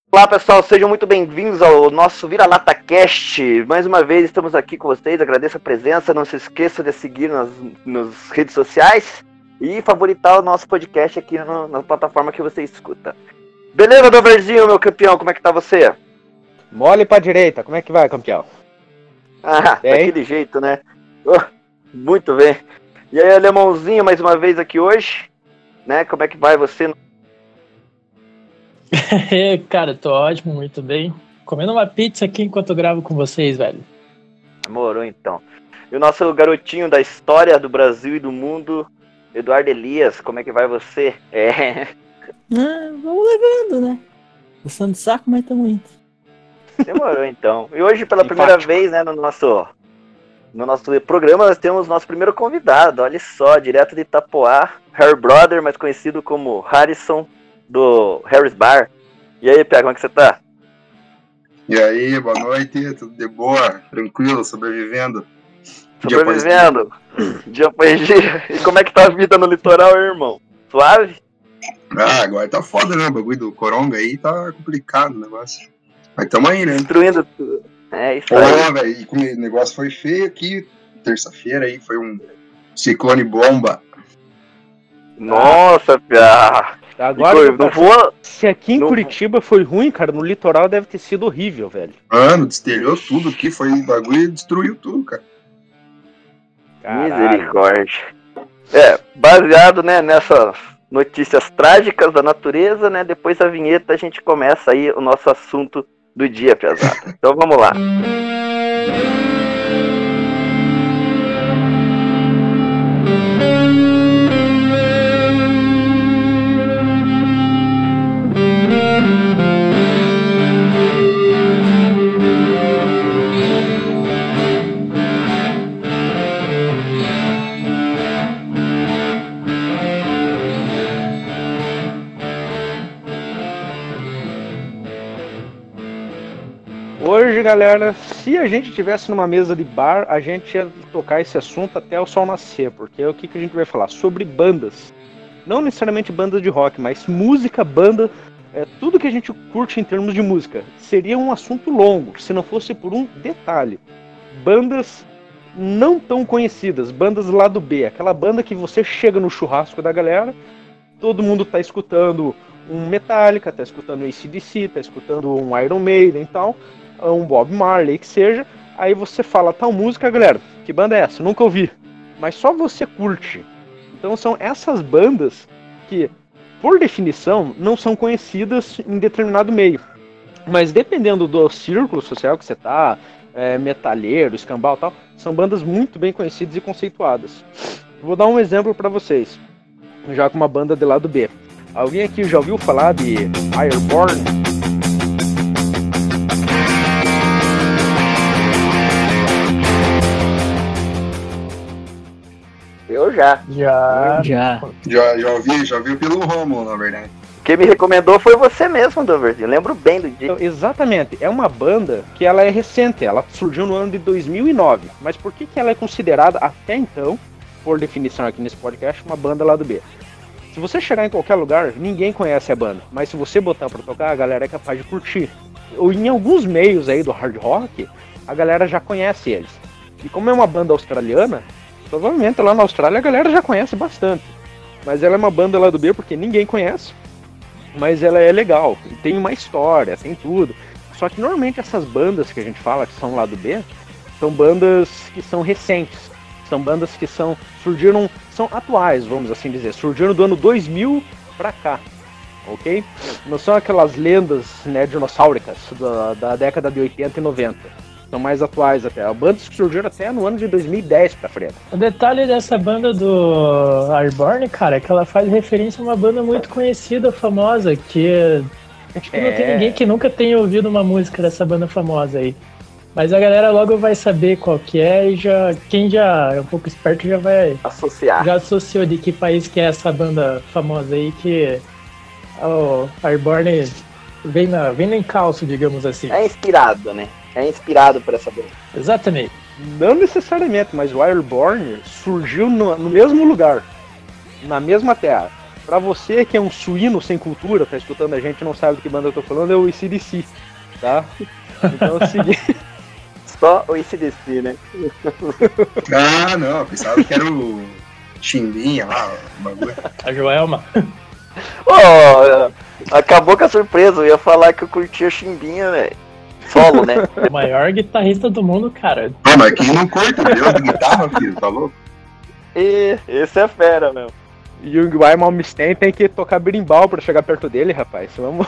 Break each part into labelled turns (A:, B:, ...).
A: Olá pessoal, sejam muito bem-vindos ao nosso Vira-Lata Cast. Mais uma vez estamos aqui com vocês, agradeço a presença, não se esqueça de seguir nas redes sociais e favoritar o nosso podcast aqui na plataforma que você escuta. Beleza, Doverzinho, meu campeão, como é que tá você?
B: Mole pra direita, como é que vai, campeão?
A: Daquele jeito, né? Muito bem. E aí, Alemãozinho, mais uma vez aqui hoje, né? Como é que vai você?
C: Cara, tô ótimo, muito bem. Comendo uma pizza aqui enquanto eu gravo com vocês, velho.
A: Demorou, então. E o nosso garotinho da história do Brasil e do mundo, Eduardo Elias, como é que vai você?
D: Vamos levando, né? Gostando de saco, mas tamo indo.
A: Demorou, então. E hoje, pela primeira vez, né, no nosso programa, nós temos nosso primeiro convidado. Olha só, direto de Itapoá, Harry Brother, mais conhecido como Harrison, do Harry's Bar. E aí, Pia, como é que você tá?
E: E aí, boa noite, tudo de boa? Tranquilo, sobrevivendo?
A: Sobrevivendo, dia após dia. E como é que tá a vida no litoral, irmão? Suave?
E: Agora tá foda, né? O bagulho do coronga aí tá complicado o negócio. Mas tamo aí, né?
A: Destruindo tudo. É isso aí.
E: Velho, e como o negócio foi feio aqui, terça-feira aí, foi um ciclone bomba.
A: Nossa, Pia.
B: Agora, não voa... Se aqui em Curitiba foi ruim, cara, no litoral deve ter sido horrível, velho.
E: Mano, destelhou tudo aqui, foi o bagulho e destruiu tudo, cara.
A: Caralho. Misericórdia. Baseado, né, nessas notícias trágicas da natureza, né, depois da vinheta a gente começa aí o nosso assunto do dia, pesado. Então vamos lá.
B: Hoje, galera, se a gente tivesse numa mesa de bar, a gente ia tocar esse assunto até o sol nascer, porque o que a gente vai falar? Sobre bandas. Não necessariamente bandas de rock, mas música, banda, tudo que a gente curte em termos de música. Seria um assunto longo, se não fosse por um detalhe. Bandas não tão conhecidas, bandas lado B, aquela banda que você chega no churrasco da galera, todo mundo tá escutando um Metallica, tá escutando um AC/DC, tá escutando um Iron Maiden e tal, um Bob Marley, que seja, aí você fala tal música, galera, que banda é essa? Nunca ouvi, mas só você curte. Então são essas bandas que, por definição, não são conhecidas em determinado meio, mas dependendo do círculo social que você tá, metalheiro, escambau e tal, são bandas muito bem conhecidas e conceituadas. Vou dar um exemplo para vocês, já com uma banda de lado B. Alguém aqui já ouviu falar de Airborne?
A: Eu já.
E: Já ouvi pelo Romulo, na verdade.
A: Quem me recomendou foi você mesmo, Doverzinho. Lembro bem do dia.
B: Exatamente. É uma banda que ela é recente. Ela surgiu no ano de 2009. Mas por que ela é considerada, até então, por definição aqui nesse podcast, uma banda lado B? Se você chegar em qualquer lugar, ninguém conhece a banda. Mas se você botar pra tocar, a galera é capaz de curtir. Ou em alguns meios aí do hard rock, a galera já conhece eles. E como é uma banda australiana, provavelmente lá na Austrália a galera já conhece bastante. Mas ela é uma banda lá do B porque ninguém conhece. Mas ela é legal, tem uma história, tem tudo. Só que normalmente essas bandas que a gente fala que são lá do B, são bandas que são recentes. São bandas que surgiram, são atuais, vamos assim dizer. Surgiram do ano 2000 pra cá, ok? Não são aquelas lendas, né, dinossáuricas da década de 80 e 90. São mais atuais até. Bandas que surgiram até no ano de 2010 pra frente.
C: O detalhe dessa banda do Airborne, cara, é que ela faz referência a uma banda muito conhecida, famosa, que acho que não tem ninguém que nunca tenha ouvido uma música dessa banda famosa aí. Mas a galera logo vai saber qual que é e quem já é um pouco esperto já vai
A: associar.
C: Já associou de que país que é essa banda famosa aí, que o Airborne vem no encalço, digamos assim.
A: É inspirado, né? É inspirado por essa banda.
C: Exatamente.
B: Não necessariamente, mas o Airborne surgiu no mesmo lugar, na mesma terra. Pra você que é um suíno sem cultura, tá escutando a gente, não sabe de que banda eu tô falando, é o AC/DC, tá? Então é o seguinte...
A: Só o AC/DC, né?
E: Ah, não, eu pensava que era o Chimbinha lá, o bagulho.
C: A Joelma.
A: Acabou com a surpresa, eu ia falar que eu curtia Chimbinha, velho. Solo, né?
C: O maior guitarrista do mundo, cara.
E: Ah, mas quem não curta Deus de guitarra, filho, tá louco?
A: E esse é fera, meu.
B: Yngwie Malmsteen tem que tocar berimbau pra chegar perto dele, rapaz. Vamos...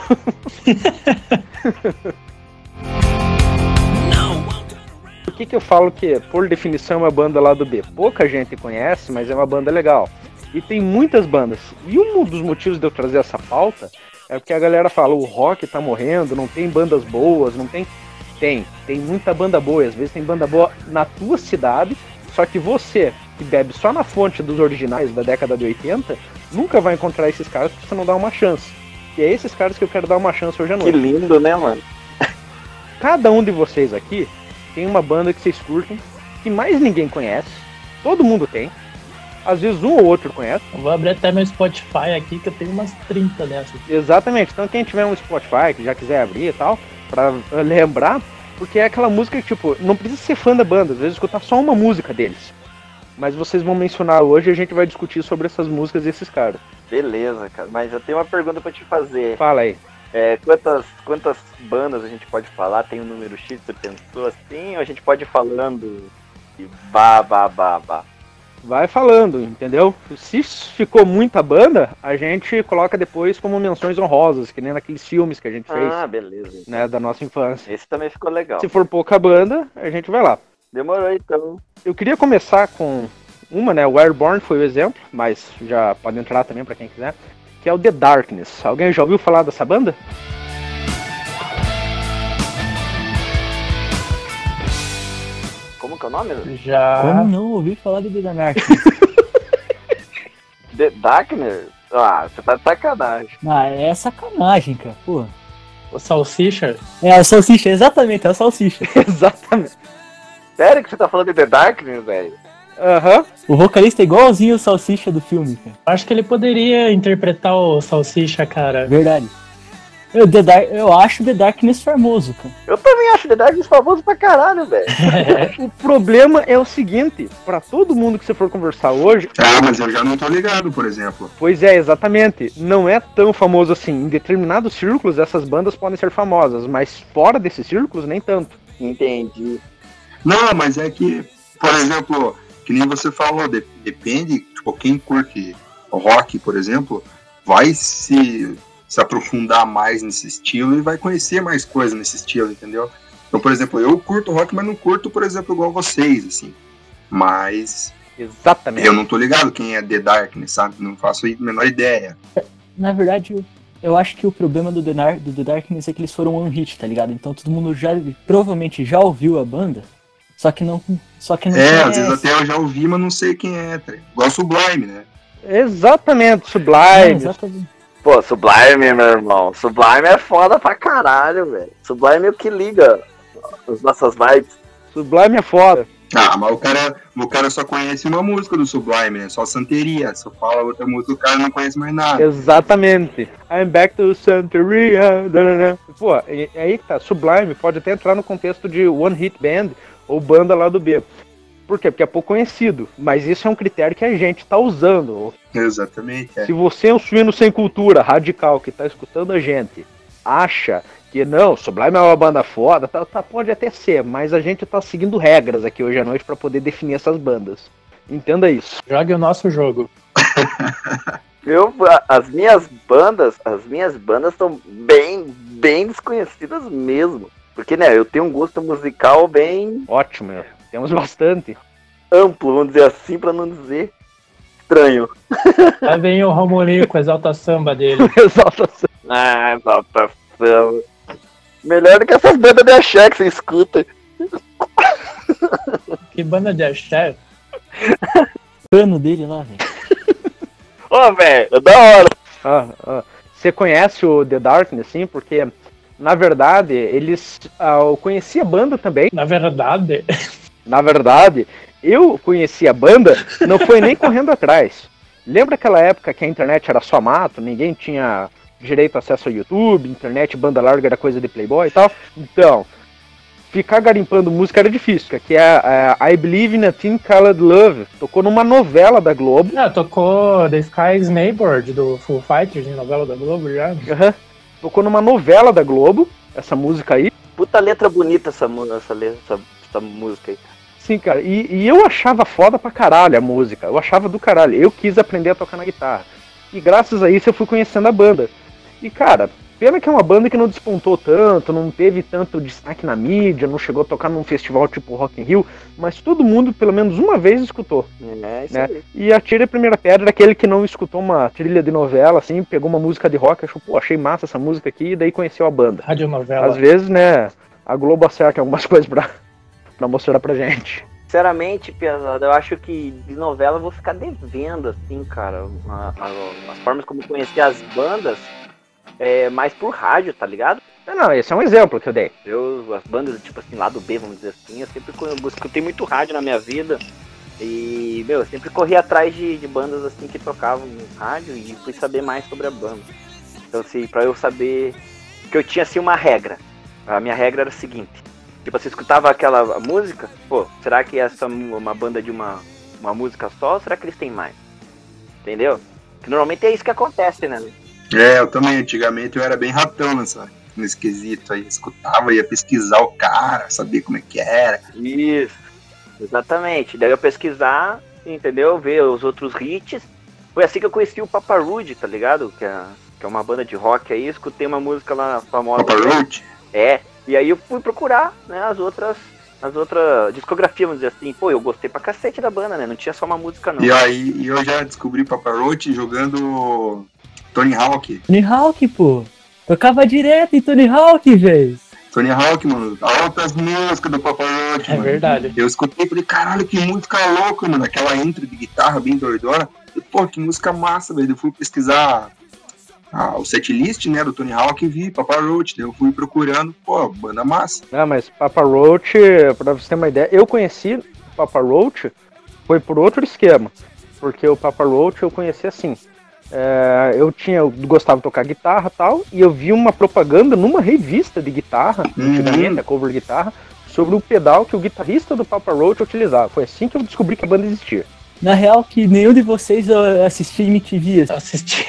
B: Por que eu falo que, por definição, é uma banda lá do B? Pouca gente conhece, mas é uma banda legal. E tem muitas bandas. E um dos motivos de eu trazer essa pauta é porque a galera fala, o rock tá morrendo, não tem bandas boas, não tem... Tem muita banda boa, às vezes tem banda boa na tua cidade, só que você, que bebe só na fonte dos originais da década de 80, nunca vai encontrar esses caras porque você não dá uma chance. E é esses caras que eu quero dar uma chance hoje à noite.
A: Que lindo, né, mano?
B: Cada um de vocês aqui tem uma banda que vocês curtem, que mais ninguém conhece, todo mundo tem, às vezes um ou outro conhece.
C: Eu vou abrir até meu Spotify aqui, que eu tenho umas 30 dessas.
B: Exatamente, então quem tiver um Spotify, que já quiser abrir e tal, pra lembrar, porque é aquela música que, tipo, não precisa ser fã da banda, às vezes escutar só uma música deles. Mas vocês vão mencionar hoje e a gente vai discutir sobre essas músicas desses caras.
A: Beleza, cara, mas eu tenho uma pergunta pra te fazer.
B: Fala aí.
A: Quantas bandas a gente pode falar? Tem um número X, você pensou assim? Ou a gente pode ir falando e bah.
B: Vai falando, entendeu? Se ficou muita banda, a gente coloca depois como menções honrosas, que nem naqueles filmes que a gente fez.
A: Ah, beleza.
B: Né, da nossa infância.
A: Esse também ficou legal.
B: Se for pouca banda, a gente vai lá.
A: Demorou, então.
B: Eu queria começar com uma, né? O Airborne foi o exemplo, mas já pode entrar também pra quem quiser. Que é o The Darkness. Alguém já ouviu falar dessa banda?
A: Como que é o nome?
C: Já.
D: Como não ouvi falar de The Darkness?
A: The Darkness? Ah, você tá de sacanagem.
D: Ah, é sacanagem, cara. Pô.
C: O Salsicha.
D: É o Salsicha, exatamente, é o Salsicha.
B: Exatamente.
A: Sério que você tá falando de The Darkness, velho?
B: Aham.
D: O vocalista é igualzinho o Salsicha do filme, cara.
C: Acho que ele poderia interpretar o Salsicha, cara.
D: Verdade. Eu acho The Darkness famoso, cara.
A: Eu também acho The Darkness famoso pra caralho, velho.
B: O problema é o seguinte, pra todo mundo que você for conversar hoje...
E: Ah, mas eu já não tô ligado, por exemplo.
B: Pois é, exatamente. Não é tão famoso assim. Em determinados círculos, essas bandas podem ser famosas, mas fora desses círculos, nem tanto.
A: Entendi.
E: Não, mas é que, por exemplo, que nem você falou, depende, tipo, quem curte rock, por exemplo, vai se aprofundar mais nesse estilo e vai conhecer mais coisas nesse estilo, entendeu? Então, por exemplo, eu curto rock, mas não curto, por exemplo, igual vocês, assim. Mas
B: Exatamente.
E: eu não tô ligado quem é The Darkness, sabe? Não faço a menor ideia.
D: Na verdade, eu acho que o problema do The Darkness é que eles foram one hit, tá ligado? Então todo mundo provavelmente já ouviu a banda, só que não conhece.
E: Às vezes até eu já ouvi, mas não sei quem é, tá ligado? Igual Sublime, né?
B: Exatamente,
D: É,
B: Sublime.
D: exatamente.
A: Pô, Sublime, meu irmão. Sublime é foda pra caralho, velho. Sublime é o que liga as nossas vibes.
B: Sublime é foda.
E: Ah, mas o cara só conhece uma música do Sublime, né? Só Santeria. Só fala outra música, o cara não conhece mais nada.
B: Exatamente. I'm back to Santeria. Pô, é aí que tá. Sublime pode até entrar no contexto de One Hit Band ou banda lá do B. Por quê? Porque é pouco conhecido. Mas isso é um critério que a gente tá usando.
E: Exatamente, é.
B: Se você é um suíno sem cultura, radical, que tá escutando a gente, acha que não, Sublime é uma banda foda, tá, pode até ser, mas a gente tá seguindo regras aqui hoje à noite pra poder definir essas bandas. Entenda isso.
C: Jogue o nosso jogo.
A: As minhas bandas estão bem desconhecidas mesmo. Porque, né, eu tenho um gosto musical bem
B: Ótimo, temos bastante.
A: amplo, vamos dizer assim, pra não dizer estranho.
C: Aí vem o Romulinho com a exalta samba dele.
B: Exaltação.
A: Ah, exaltação. Melhor do que essas bandas de axé que você escuta.
C: Que banda de axé.
D: O cano dele lá, velho.
A: Ô, velho, é da hora.
B: Você conhece o The Darkness, sim? Porque, na verdade, eles... eu conheci a banda também.
C: Na verdade,
B: Na verdade, eu conheci a banda, não foi nem correndo atrás. Lembra aquela época que a internet era só mato, ninguém tinha direito a acesso ao YouTube, internet, banda larga era coisa de playboy e tal? Então, ficar garimpando música era difícil, que é I Believe in a Thing Called Love, tocou numa novela da Globo.
C: Tocou The Sky's Neighbor, do Foo Fighters, em novela da Globo já.
B: Tocou numa novela da Globo, essa música aí.
A: Puta letra bonita essa música aí.
B: Sim, cara, e eu achava foda pra caralho a música, eu achava do caralho, eu quis aprender a tocar na guitarra. E graças a isso eu fui conhecendo a banda. E cara, pena que é uma banda que não despontou tanto, não teve tanto destaque na mídia, não chegou a tocar num festival tipo Rock in Rio, mas todo mundo pelo menos uma vez escutou.
A: Isso
B: né?
A: aí.
B: E Atire a Primeira Pedra, aquele que não escutou uma trilha de novela, assim, pegou uma música de rock, achou, pô, achei massa essa música aqui, e daí conheceu a banda.
C: Radionovela.
B: Às vezes, né, a Globo acerta algumas coisas pra mostrar pra gente.
A: Sinceramente, pesado, eu acho que de novela eu vou ficar devendo, assim, cara, as formas como conhecer as bandas, mais por rádio, tá ligado?
B: Não, esse é um exemplo que eu dei.
A: As bandas, tipo assim, lado B, vamos dizer assim, eu escutei muito rádio na minha vida e, eu sempre corri atrás de bandas, assim, que tocavam no rádio e fui saber mais sobre a banda. Então, assim, pra eu saber que eu tinha, assim, uma regra. A minha regra era a seguinte: tipo, você escutava aquela música, pô, será que essa é uma banda de uma música só ou será que eles têm mais? Entendeu? Que normalmente é isso que acontece, né?
E: Eu também, antigamente eu era bem ratão nesse quesito aí, escutava, ia pesquisar o cara, saber como é que era.
A: Isso, exatamente. Daí eu pesquisar, entendeu? Ver os outros hits. Foi assim que eu conheci o Papa Roach, tá ligado? Que é uma banda de rock aí, escutei uma música lá famosa.
E: Papa Roach?
A: E aí eu fui procurar, né, as outras discografias, vamos dizer assim. Pô, eu gostei pra cacete da banda, né? Não tinha só uma música, não.
E: E aí eu já descobri Papa Roach jogando Tony Hawk.
D: Tony Hawk, pô. Tocava direto em Tony Hawk, velho.
E: Tony Hawk, mano. Altas músicas do Papa Roach, mano.
C: Verdade.
E: Eu escutei e falei, caralho, que música louca, mano. Aquela intro de guitarra bem doidona. E, pô, que música massa, velho. Eu fui pesquisar o setlist, né, do Tony Hawk e vi Papa Roach. Daí eu fui procurando, pô, banda massa.
B: Mas Papa Roach, pra você ter uma ideia, eu conheci o Papa Roach, foi por outro esquema. Porque o Papa Roach eu conheci assim. Eu gostava de tocar guitarra e tal, e eu vi uma propaganda numa revista de guitarra, antigamente, a cover de guitarra, sobre o pedal que o guitarrista do Papa Roach utilizava. Foi assim que eu descobri que a banda existia.
D: Na real, que nenhum de vocês assistia MTV.
C: Assisti.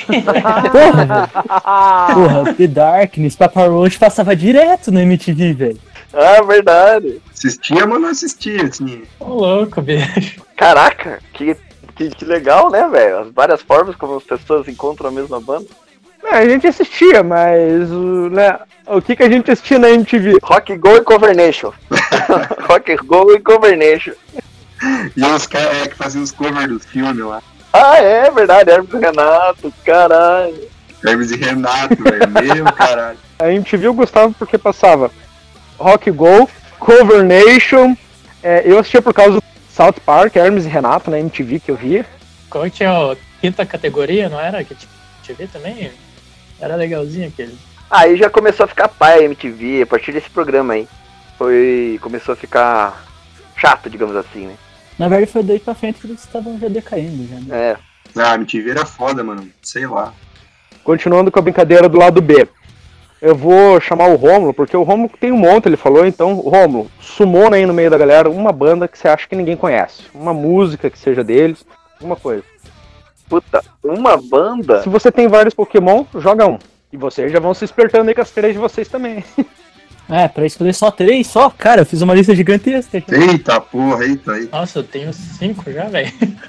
D: Porra, The Darkness, Papa Roach passava direto no MTV, velho.
A: Ah, verdade.
E: Assistia, mas não assistia, assim.
C: Ô, louco, bicho.
A: Caraca, que legal, né, velho? As várias formas como as pessoas encontram a mesma banda.
B: A gente assistia, mas né, o que a gente assistia na MTV?
A: Rock Go e Cover Nation. Rock Go e Cover Nation.
E: E os caras que faziam os covers dos filmes lá.
A: Ah, é verdade, Hermes e Renato, caralho.
E: Hermes e Renato, velho, meu caralho.
B: A MTV eu gostava porque passava Rock Go, Cover Nation, eu assistia por causa do South Park, Hermes e Renato na MTV que eu via.
C: Como tinha a quinta categoria, não era? Que MTV também? Era legalzinho aquele.
A: Aí já começou a ficar pai a MTV, a partir desse programa aí. Começou a ficar chato, digamos assim, né?
D: Na verdade foi daí pra frente que eles estavam já decaindo, já, né?
E: A MTV era foda, mano, sei lá.
B: Continuando com a brincadeira do lado B. Eu vou chamar o Rômulo, porque o Rômulo tem um monte, ele falou, então, Rômulo, sumona aí no meio da galera uma banda que você acha que ninguém conhece. Uma música que seja deles, alguma coisa.
A: Puta, uma banda?
B: Se você tem vários Pokémon, joga um. E vocês já vão se espertando aí com as 3 de vocês também.
D: Pra escolher só 3? Só? Cara, eu fiz uma lista gigantesca.
E: Eita porra, eita.
C: Nossa, eu tenho 5 já, velho.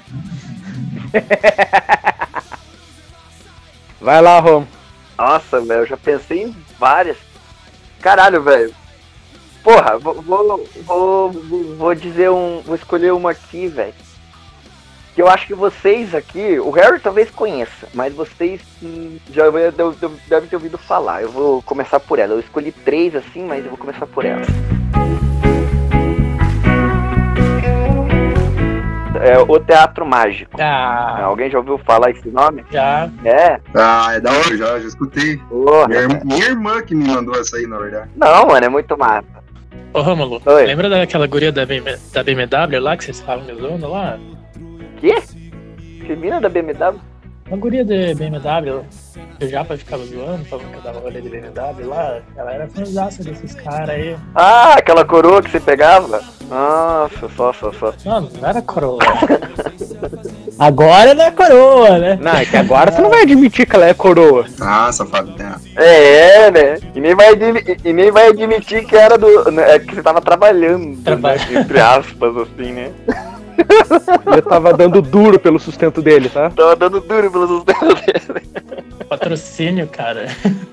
B: Vai lá, Rômulo.
A: Nossa, velho, eu já pensei em várias. Caralho, velho. Porra, vou dizer vou escolher uma aqui, velho. Que eu acho que vocês aqui, o Harry talvez conheça, mas vocês já devem ter ouvido falar. Eu vou começar por ela. Eu escolhi 3 assim, mas eu vou começar por ela. O Teatro Mágico. Alguém já ouviu falar esse nome?
C: Já.
A: É
E: da hora, já escutei.
A: Porra,
E: minha irmã que me mandou essa aí, na verdade.
A: Não, mano, é muito massa.
C: Ô, Rômulo,
A: Oi.
C: Lembra daquela guria da BMW lá que vocês estavam me zoando lá?
A: Quê? Que mina da BMW?
C: Uma guria de BMW, que o Japa ficava zoando, falando que eu dava rolê de BMW lá, ela era fãzaça desses caras aí.
A: Ah, aquela coroa que você pegava? Nossa, só.
C: Não era coroa. Agora não é coroa, né?
B: Não, é que agora tu não vai admitir que ela é coroa.
E: Ah, safado.
A: Né? E nem vai admitir que era que você tava trabalhando, né? Entre aspas, assim, né?
B: Ele tava dando duro pelo sustento dele, tá?
A: Tava dando duro pelo sustento dele.
C: Patrocínio, cara.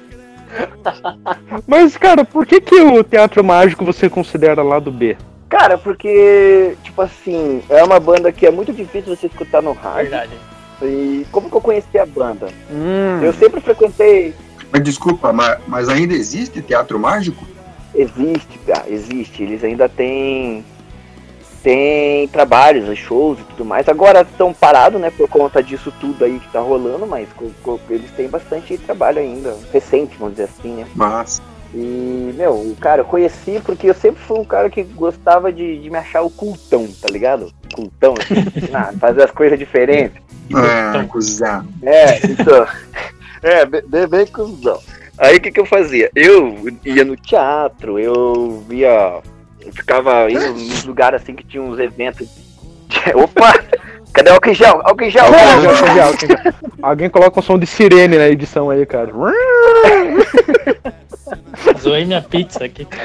B: Mas, cara, por que o Teatro Mágico você considera lado B?
A: Cara, porque, tipo assim, é uma banda que é muito difícil você escutar no rádio.
C: Verdade.
A: E como que eu conheci a banda? Eu sempre frequentei...
E: Mas desculpa, mas ainda existe Teatro Mágico?
A: Existe, cara, existe. Eles ainda têm trabalhos, shows e tudo mais. Agora estão parados, né, por conta disso tudo aí que tá rolando, mas eles têm bastante trabalho ainda, recente, vamos dizer assim, né?
E: Mas...
A: E, cara, eu conheci porque eu sempre fui um cara que gostava de me achar o cultão, tá ligado? Cultão, assim, fazer as coisas diferentes.
E: Cuzão.
A: Então, bem cuzão. Aí o que eu fazia? Eu ia no teatro, eu ficava indo nos lugares assim que tinha uns eventos. Opa! Cadê o álcool em gel? Álcool em gel!
B: Alguém coloca um som de sirene na edição aí, cara.
C: Zoei minha pizza aqui, cara.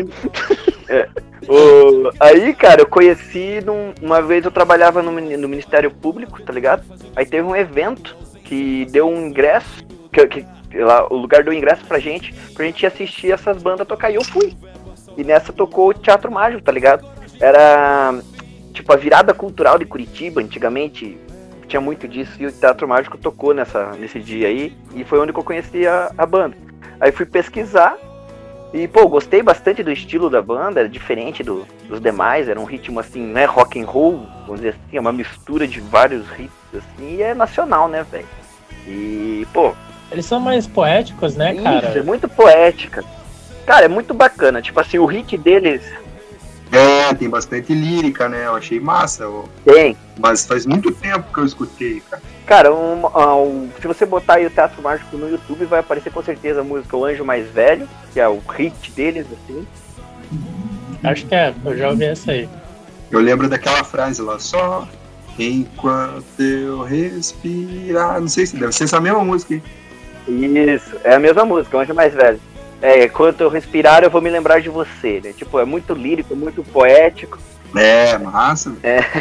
A: Aí, cara, eu conheci uma vez eu trabalhava no Ministério Público, tá ligado? Aí teve um evento que deu um ingresso, lá, o lugar deu ingresso pra gente assistir essas bandas tocar, e eu fui. E nessa tocou o Teatro Mágico, tá ligado? Era tipo a virada cultural de Curitiba, antigamente tinha muito disso, e o Teatro Mágico tocou nesse dia aí, e foi onde que eu conheci a banda. Aí fui pesquisar, e gostei bastante do estilo da banda, era diferente dos demais, era um ritmo assim, né, rock and roll, vamos dizer assim, é uma mistura de vários ritmos, assim, e é nacional, né, velho? E,
C: eles são mais poéticos, né, cara?
A: Isso, é muito poética. Cara, é muito bacana, tipo assim, o hit deles...
E: tem bastante lírica, né? Eu achei massa.
A: Tem.
E: Mas faz muito tempo que eu escutei, cara.
A: Cara, se você botar aí o Teatro Mágico no YouTube, vai aparecer com certeza a música O Anjo Mais Velho, que é o hit deles, assim.
C: Acho que eu já ouvi essa aí.
E: Eu lembro daquela frase lá, só enquanto eu respirar... Não sei se deve ser essa mesma música aí.
A: Isso, é a mesma música, O Anjo Mais Velho. Enquanto eu respirar, eu vou me lembrar de você, né? Tipo, é muito lírico, muito poético.
E: Massa.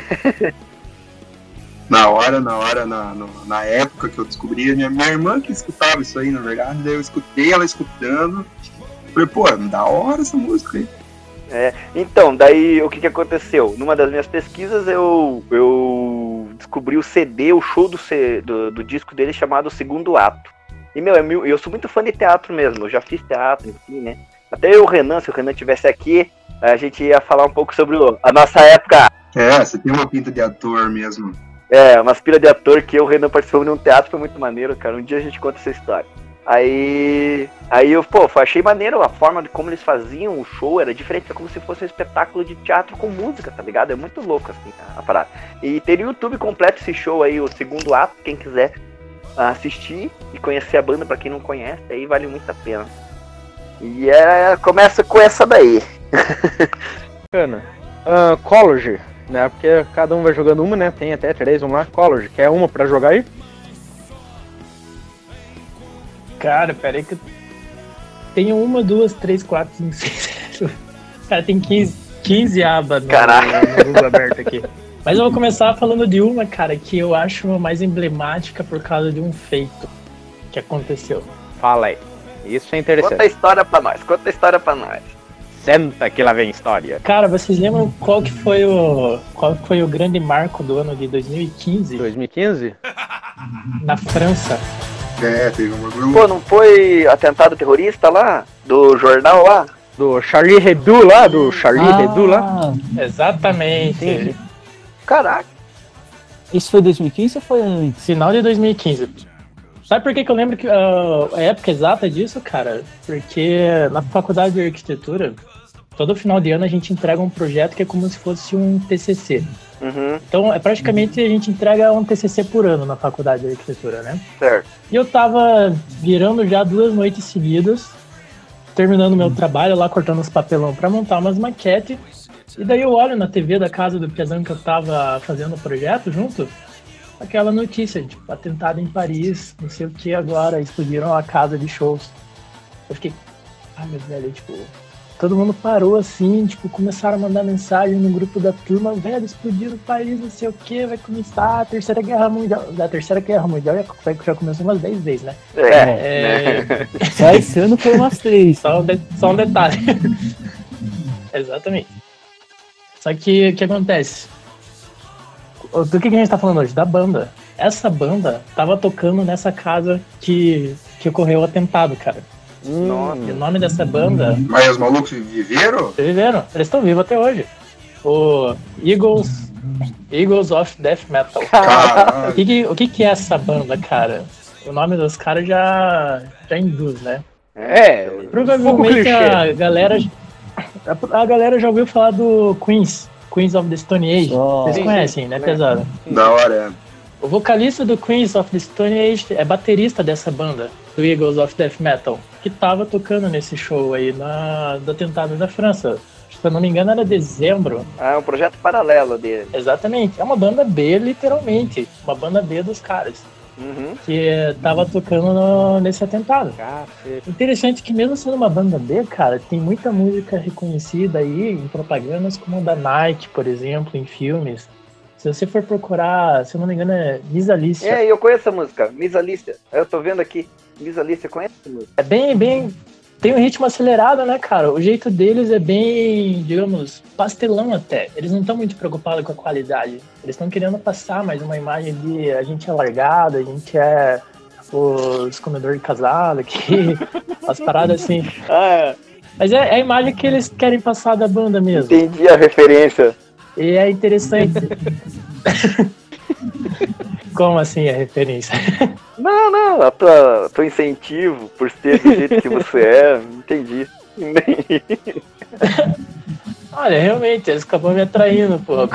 E: Na época que eu descobri, minha irmã que escutava isso aí, na verdade, daí eu escutei ela escutando. Falei, da hora essa música aí.
A: Então, daí o que aconteceu? Numa das minhas pesquisas eu descobri o CD, o show do disco dele chamado Segundo Ato. E, eu sou muito fã de teatro mesmo, eu já fiz teatro, enfim, né? Até se o Renan estivesse aqui, a gente ia falar um pouco sobre a nossa época.
E: Você tem uma pinta de ator mesmo.
A: Uma aspira de ator que o Renan participou de um teatro, foi muito maneiro, cara. Um dia a gente conta essa história. Aí eu, achei maneiro a forma de como eles faziam o show, era diferente, era como se fosse um espetáculo de teatro com música, tá ligado? É muito louco, assim, a parada. E tem no YouTube completo esse show aí, o Segundo Ato, quem quiser assistir e conhecer a banda, pra quem não conhece, aí vale muito a pena. E começa com essa daí.
B: Bacana. College, né? Porque cada um vai jogando uma, né? Tem até 3, vamos lá. College, quer uma pra jogar aí?
C: Cara, peraí que eu tenho 1, 2, 3, 4, 5, 6. Cara, tem 15 abas no Google aberto aqui. Mas eu vou começar falando de uma, cara, que eu acho a mais emblemática por causa de um feito que aconteceu.
B: Fala aí. Isso é interessante.
A: Conta a história pra nós.
B: Senta que lá vem história.
C: Cara, vocês lembram qual que foi o grande marco do ano de 2015?
B: 2015?
C: Na França.
E: Teve uma...
A: não foi atentado terrorista lá? Do jornal lá?
B: Do Charlie Hebdo lá?
C: Exatamente.
B: Sim.
A: Caraca.
D: Isso foi 2015 ou foi antes?
C: Final de 2015. Sabe por que eu lembro que a época exata disso, cara? Porque na faculdade de arquitetura, todo final de ano a gente entrega um projeto que é como se fosse um TCC.
A: Uhum,
C: Então, praticamente a gente entrega um TCC por ano na faculdade de arquitetura, né?
A: certo.
C: E eu tava virando já 2 noites seguidas, terminando meu trabalho lá, cortando os papelão pra montar umas maquetes. E daí eu olho na TV da casa do Piazão que eu tava fazendo o projeto junto, aquela notícia, tipo, atentado em Paris, não sei o que agora, explodiram a casa de shows. Eu fiquei, meu velho, tipo, todo mundo parou assim, tipo, começaram a mandar mensagem no grupo da turma, velho, explodiram Paris, não sei o que, vai começar a Terceira Guerra Mundial. A Terceira Guerra Mundial já começou umas 10 vezes, né?
D: Só esse ano foi umas 3.
C: Só um detalhe. Exatamente. Só que o que acontece? Do que a gente tá falando hoje? Da banda. Essa banda tava tocando nessa casa que ocorreu o atentado, cara.
A: Nossa.
C: E o nome dessa banda...
E: Mas os malucos viveram?
C: Viveram. Eles estão vivos até hoje. O Eagles of Death Metal.
E: Caralho.
C: O que é essa banda, cara? O nome dos caras já induz, né?
B: pouco
C: Provavelmente
B: clichê.
C: a galera já ouviu falar do Queens of the Stone Age.
D: Oh.
C: Vocês conhecem, né, pesado?
E: Da hora,
C: O vocalista do Queens of the Stone Age é baterista dessa banda, do Eagles of Death Metal, que tava tocando nesse show aí do atentado da França. Se eu não me engano, era dezembro.
A: Ah, é um projeto paralelo dele.
C: Exatamente. É uma banda B, literalmente. Uma banda B dos caras.
A: Uhum.
C: Que tava tocando nesse atentado. Interessante que mesmo sendo uma banda B, cara, tem muita música reconhecida aí em propagandas como a da Nike, por exemplo, em filmes. Se você for procurar, se eu não me engano, é Miss Alicia.
A: Eu conheço a música, Miss Alicia. Eu tô vendo aqui. Miss Alicia, conhece a música?
C: É bem... Tem um ritmo acelerado, né, cara? O jeito deles é bem, digamos, pastelão até. Eles não estão muito preocupados com a qualidade. Eles estão querendo passar mais uma imagem de a gente é largado, a gente é os comedores de casado aqui, as paradas assim. Mas é a imagem que eles querem passar da banda mesmo.
A: Entendi a referência.
C: E é interessante. Como assim a referência?
A: Não, a tua incentivo por ser do jeito que você é, entendi.
C: Olha, realmente, eles acabam me atraindo um pouco.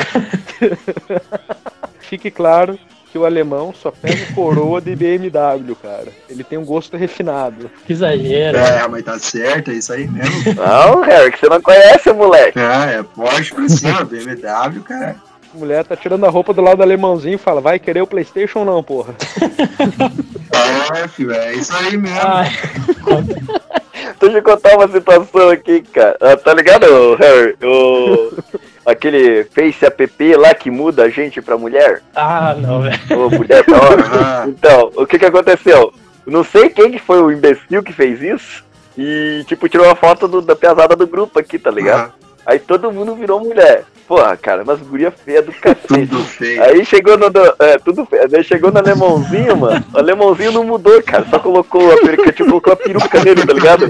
B: Fique claro que o alemão só pega coroa de BMW, cara. Ele tem um gosto refinado.
C: Que exagero.
E: Mas tá certo, é isso aí mesmo.
A: Não, Harry, que você não conhece, moleque.
E: É Porsche pra cima, BMW, cara.
B: A mulher tá tirando a roupa do lado do alemãozinho e fala, vai querer o PlayStation ou não, porra?
E: Filho, é isso aí mesmo.
A: Deixa eu contar uma situação aqui, cara. Tá ligado, Harry? Aquele Face app lá que muda a gente pra mulher?
C: Não, velho.
A: Ô, mulher pra hora. Então, o que aconteceu? Não sei quem que foi o imbecil que fez isso. E, tipo, tirou uma foto da pesada do grupo aqui, tá ligado? Aí todo mundo virou mulher. Porra, cara, umas guria feia do cacete.
E: Tudo feio.
A: Aí chegou tudo feio. Aí chegou no alemãozinho, mano. O alemãozinho não mudou, cara. Só colocou a peruca nele, tá ligado?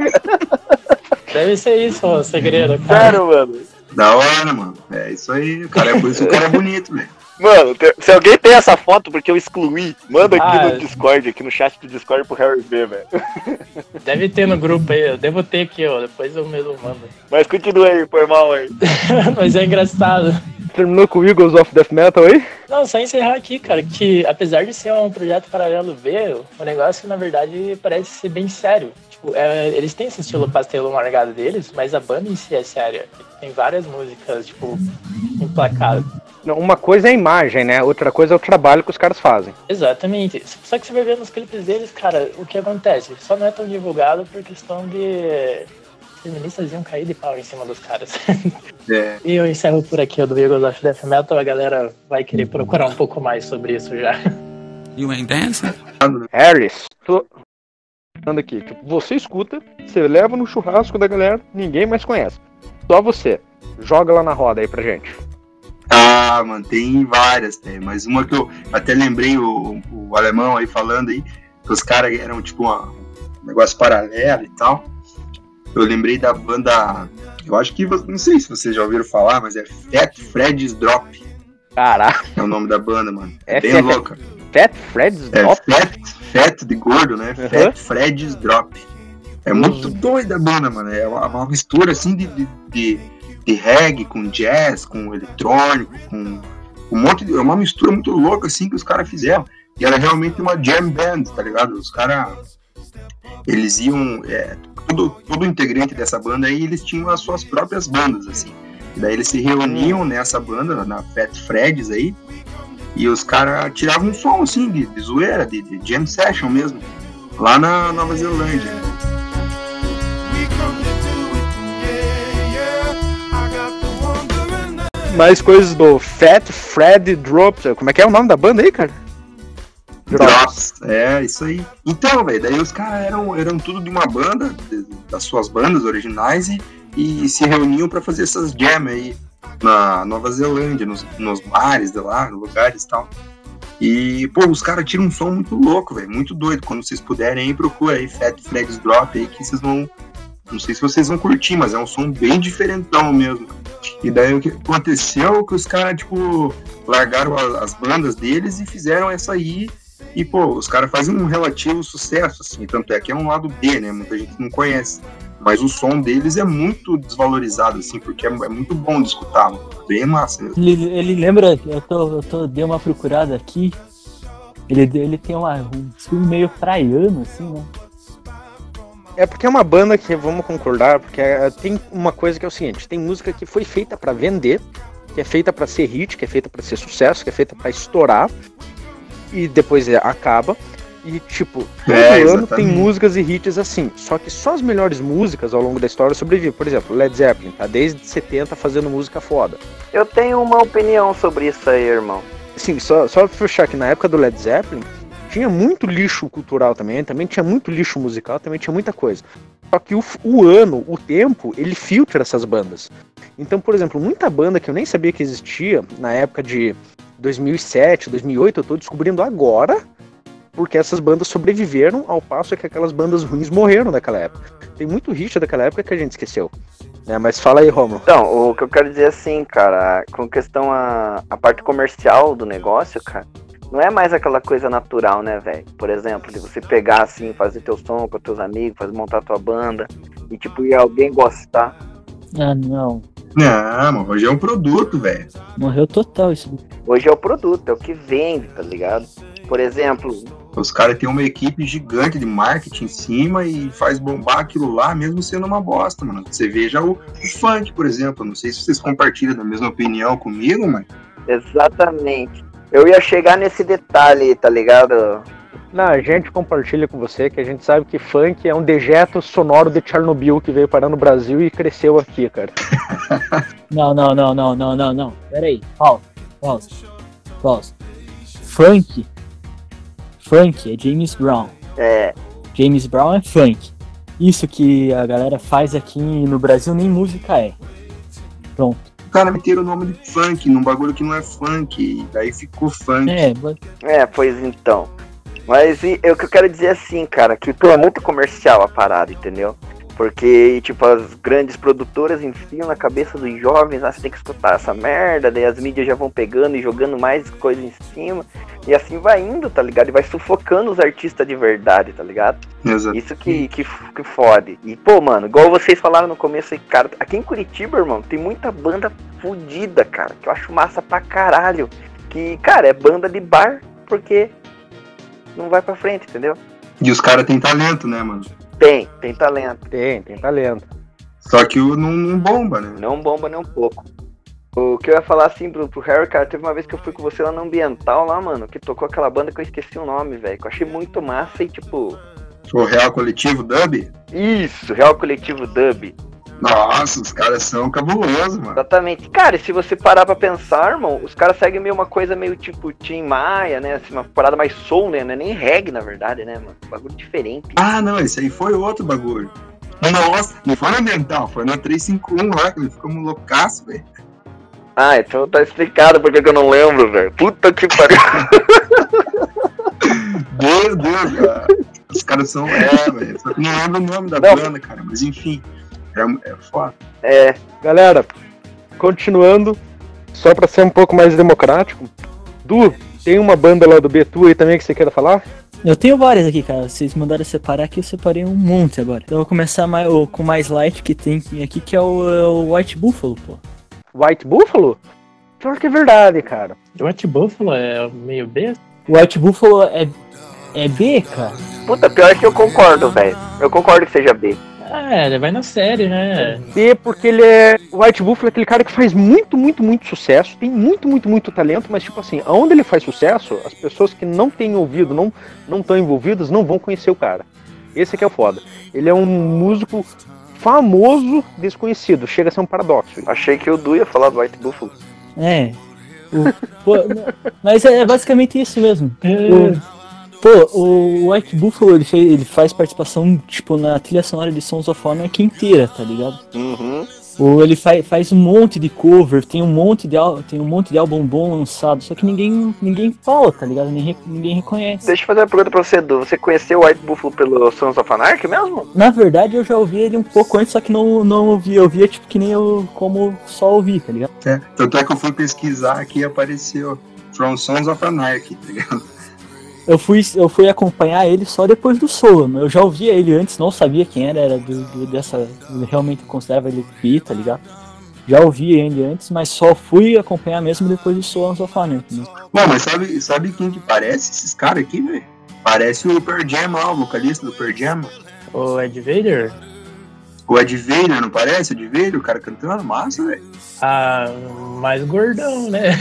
C: Deve ser isso, o segredo, cara.
A: Sério, mano.
E: Da hora, mano. É isso aí. O cara por isso que o cara é bonito, velho.
A: Mano, se alguém tem essa foto porque eu excluí, manda aqui no Discord, aqui no chat do Discord pro Harry ver, velho.
C: Deve ter no grupo aí, eu devo ter aqui, ó. Depois eu mesmo mando.
A: Mas continua aí, foi mal aí.
C: Mas é engraçado.
B: Terminou com o Eagles of Death Metal aí?
C: Não, só encerrar aqui, cara, que apesar de ser um projeto paralelo B, o negócio, na verdade, parece ser bem sério. Tipo, eles têm esse estilo pastelão largado deles, mas a banda em si é séria. Tem várias músicas, tipo, implacáveis.
B: Uma coisa é a imagem, né? Outra coisa é o trabalho que os caras fazem.
C: Exatamente. Só que você vai ver nos clipes deles, cara, o que acontece? Só não é tão divulgado por questão de... feministas iam cair de pau em cima dos caras. E eu encerro por aqui o do Eagles of Death Metal. A galera vai querer procurar um pouco mais sobre isso já.
F: You ain't dancing?
B: Harris, tô falando aqui. Tipo, você escuta, você leva no churrasco da galera, ninguém mais conhece. Só você. Joga lá na roda aí pra gente.
E: Mano, tem várias, mas uma que eu até lembrei o alemão aí falando aí, que os caras eram tipo um negócio paralelo e tal. Eu lembrei da banda, eu acho que, não sei se vocês já ouviram falar, mas é Fat Freddy's Drop.
B: Caraca.
E: É o nome da banda, mano. É bem
B: Fat
E: louca.
B: Fat Freddy's Drop?
E: Fat de gordo, né? Fat Freddy's Drop. É muito doida a banda, mano. É uma mistura assim de de reggae, com jazz, com eletrônico, com um monte de... É uma mistura muito louca, assim, que os caras fizeram. E era realmente uma jam band, tá ligado? Os caras... Eles iam... todo integrante dessa banda aí, eles tinham as suas próprias bandas, assim. E daí eles se reuniam nessa banda, na Fat Fred's aí, e os caras tiravam um som, assim, de zoeira, de jam session mesmo, lá na Nova Zelândia.
B: Mais coisas do Fat Fred Drops. Como é que é o nome da banda aí, cara?
E: Drops. É, isso aí. Então, velho, daí os caras eram tudo de uma banda, das suas bandas originais, e se reuniam pra fazer essas jam aí na Nova Zelândia, nos bares de lá, nos lugares e tal. E, pô, os caras tiram um som muito louco, velho, muito doido. Quando vocês puderem aí, procura aí Fat Fred's Drop aí, que vocês vão... Não sei se vocês vão curtir, mas é um som bem diferentão mesmo. E daí o que aconteceu é que os caras, tipo, largaram as bandas deles e fizeram essa aí. E, pô, os caras fazem um relativo sucesso, assim. Tanto é que é um lado B, né? Muita gente não conhece. Mas o som deles é muito desvalorizado, assim, porque é muito bom de escutar. Bem massa mesmo.
D: Ele lembra, dei uma procurada aqui. Ele tem um estilo meio praiano, assim, né?
B: É porque é uma banda que, vamos concordar, porque tem uma coisa que é o seguinte, tem música que foi feita pra vender, que é feita pra ser hit, que é feita pra ser sucesso, que é feita pra estourar, e depois acaba, e tipo, todo ano tem músicas e hits assim, só que só as melhores músicas ao longo da história sobrevivem. Por exemplo, Led Zeppelin tá desde 70 fazendo música foda.
A: Eu tenho uma opinião sobre isso aí, irmão.
B: Sim, só pra fechar que na época do Led Zeppelin, tinha muito lixo cultural também tinha muito lixo musical, também tinha muita coisa. Só que o tempo, ele filtra essas bandas. Então, por exemplo, muita banda que eu nem sabia que existia na época de 2007, 2008, eu tô descobrindo agora, porque essas bandas sobreviveram ao passo que aquelas bandas ruins morreram naquela época. Tem muito hit daquela época que a gente esqueceu. Mas fala aí, Romulo.
A: Então, o que eu quero dizer assim, cara, com questão a parte comercial do negócio, cara, não é mais aquela coisa natural, né, velho? Por exemplo, de você pegar assim, fazer teu som com teus amigos, montar tua banda e tipo, ir alguém gostar.
D: Ah, não.
E: Não, mas hoje é um produto, velho.
D: Morreu total isso.
A: Hoje é o produto, é o que vende, tá ligado? Por exemplo...
E: Os caras têm uma equipe gigante de marketing em cima e faz bombar aquilo lá, mesmo sendo uma bosta, mano. Você veja o funk, por exemplo. Não sei se vocês compartilham da mesma opinião comigo, mas...
A: Exatamente. Eu ia chegar nesse detalhe, tá ligado?
B: Não, a gente compartilha com você que a gente sabe que funk é um dejeto sonoro de Chernobyl que veio parar no Brasil e cresceu aqui, cara.
D: Não. Pera aí. Pausa. Funk é James Brown.
A: É.
D: James Brown é funk. Isso que a galera faz aqui no Brasil nem música é. Pronto.
E: O cara meteram o nome de funk num bagulho que não é funk, e daí ficou funk.
A: Pois então. Mas o que eu quero dizer assim, cara, que é muito comercial a parada, entendeu? Porque, tipo, as grandes produtoras enfiam na cabeça dos jovens, você tem que escutar essa merda, daí as mídias já vão pegando e jogando mais coisa em cima, e assim vai indo, tá ligado? E vai sufocando os artistas de verdade, tá ligado?
E: Exato.
A: Isso que fode. E, pô, mano, igual vocês falaram no começo aí, cara, aqui em Curitiba, irmão, tem muita banda fodida, cara, que eu acho massa pra caralho. Que, cara, é banda de bar, porque não vai pra frente, entendeu?
E: E os caras têm talento, né, mano?
A: Tem talento.
B: Tem talento.
E: Só que não bomba, né?
A: Não bomba nem um pouco. O que eu ia falar assim pro Harry, cara, teve uma vez que eu fui com você lá no Ambiental, lá, mano, que tocou aquela banda que eu esqueci o nome, velho, que eu achei muito massa e, tipo...
E: O Real Coletivo Dub?
A: Isso, Real Coletivo Dub.
E: Nossa, os caras são cabulosos, mano.
A: Exatamente. Cara, e se você parar pra pensar, irmão, os caras seguem meio uma coisa meio tipo Tim Maia, né? Assim, uma parada mais soul, né? Não é nem reggae, na verdade, né, mano? Um bagulho diferente.
E: Ah, não, esse aí foi outro bagulho. Nossa, não foi no Ambiental, foi na 351 lá, que ele ficou um loucaço, velho.
A: Ah, então tá explicado porque que eu não lembro, velho. Puta que pariu.
E: Meu Deus, cara. Os caras são... velho. Só que não lembro o nome da banda, cara. Mas enfim, é foda.
B: Galera, continuando, só pra ser um pouco mais democrático, Du, tem uma banda lá do Betu aí também que você queira falar?
D: Eu tenho várias aqui, cara. Vocês mandaram separar aqui, eu separei um monte agora. Então eu vou começar com o mais light que tem aqui, que é o White Buffalo, pô.
B: White Buffalo? Pior que é verdade, cara.
C: O White Buffalo é meio B?
D: O White Buffalo é B, cara?
A: Puta, pior que eu concordo, velho. Eu concordo que seja B.
C: Ah, ele vai na série, né?
B: B porque ele é... O White Buffalo é aquele cara que faz muito, muito, muito sucesso. Tem muito, muito, muito talento. Mas, tipo assim, aonde ele faz sucesso, as pessoas que não têm ouvido, não estão envolvidas, não vão conhecer o cara. Esse aqui é o foda. Ele é um músico famoso, desconhecido. Chega a ser um paradoxo.
A: Achei que o Du ia falar do White Buffalo.
D: É. Pô, mas é basicamente isso mesmo. O White Buffalo, ele faz participação, tipo, na trilha sonora de Sons of Anarchy inteira, tá ligado?
A: Uhum.
D: Ele faz um monte de cover, tem um monte de álbum bom lançado, só que ninguém fala, tá ligado? Ninguém reconhece.
A: Deixa eu fazer uma pergunta pra você, Du. Você conheceu o White Buffalo pelo Sons of Anarchy mesmo?
D: Na verdade, eu já ouvi ele um pouco antes, só que não ouvi. Eu ouvia, tipo, que nem eu como só ouvi, tá ligado?
E: Tanto é que eu fui pesquisar aqui e apareceu From Sons of Anarchy, tá ligado?
D: Eu fui acompanhar ele só depois do solo. Eu já ouvia ele antes, não sabia quem era dessa. Eu realmente considerava ele pi, tá ligado? Já ouvia ele antes, mas só fui acompanhar mesmo depois do Sons of Anarchy.
E: Bom, mas sabe quem que parece esses caras aqui, velho? Parece o Pearl Jam lá, o vocalista do Pearl Jam.
C: O Ed Vader?
E: O Ed Vader, não parece? O Ed Vader, o cara cantando, massa, velho.
C: Ah, mais gordão, né?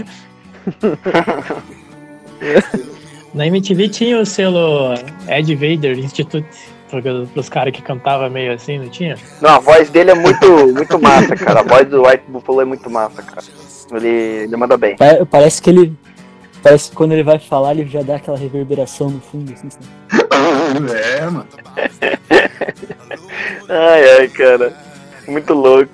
C: Na MTV tinha o selo Ed Vader Institute pros caras que cantavam meio assim, não tinha?
A: Não, a voz dele é muito massa, cara. A voz do White Buffalo é muito massa, cara. Ele manda bem.
D: Parece que quando ele vai falar, ele já dá aquela reverberação no fundo, assim.
E: É, mano.
A: Ai, cara. Muito louco.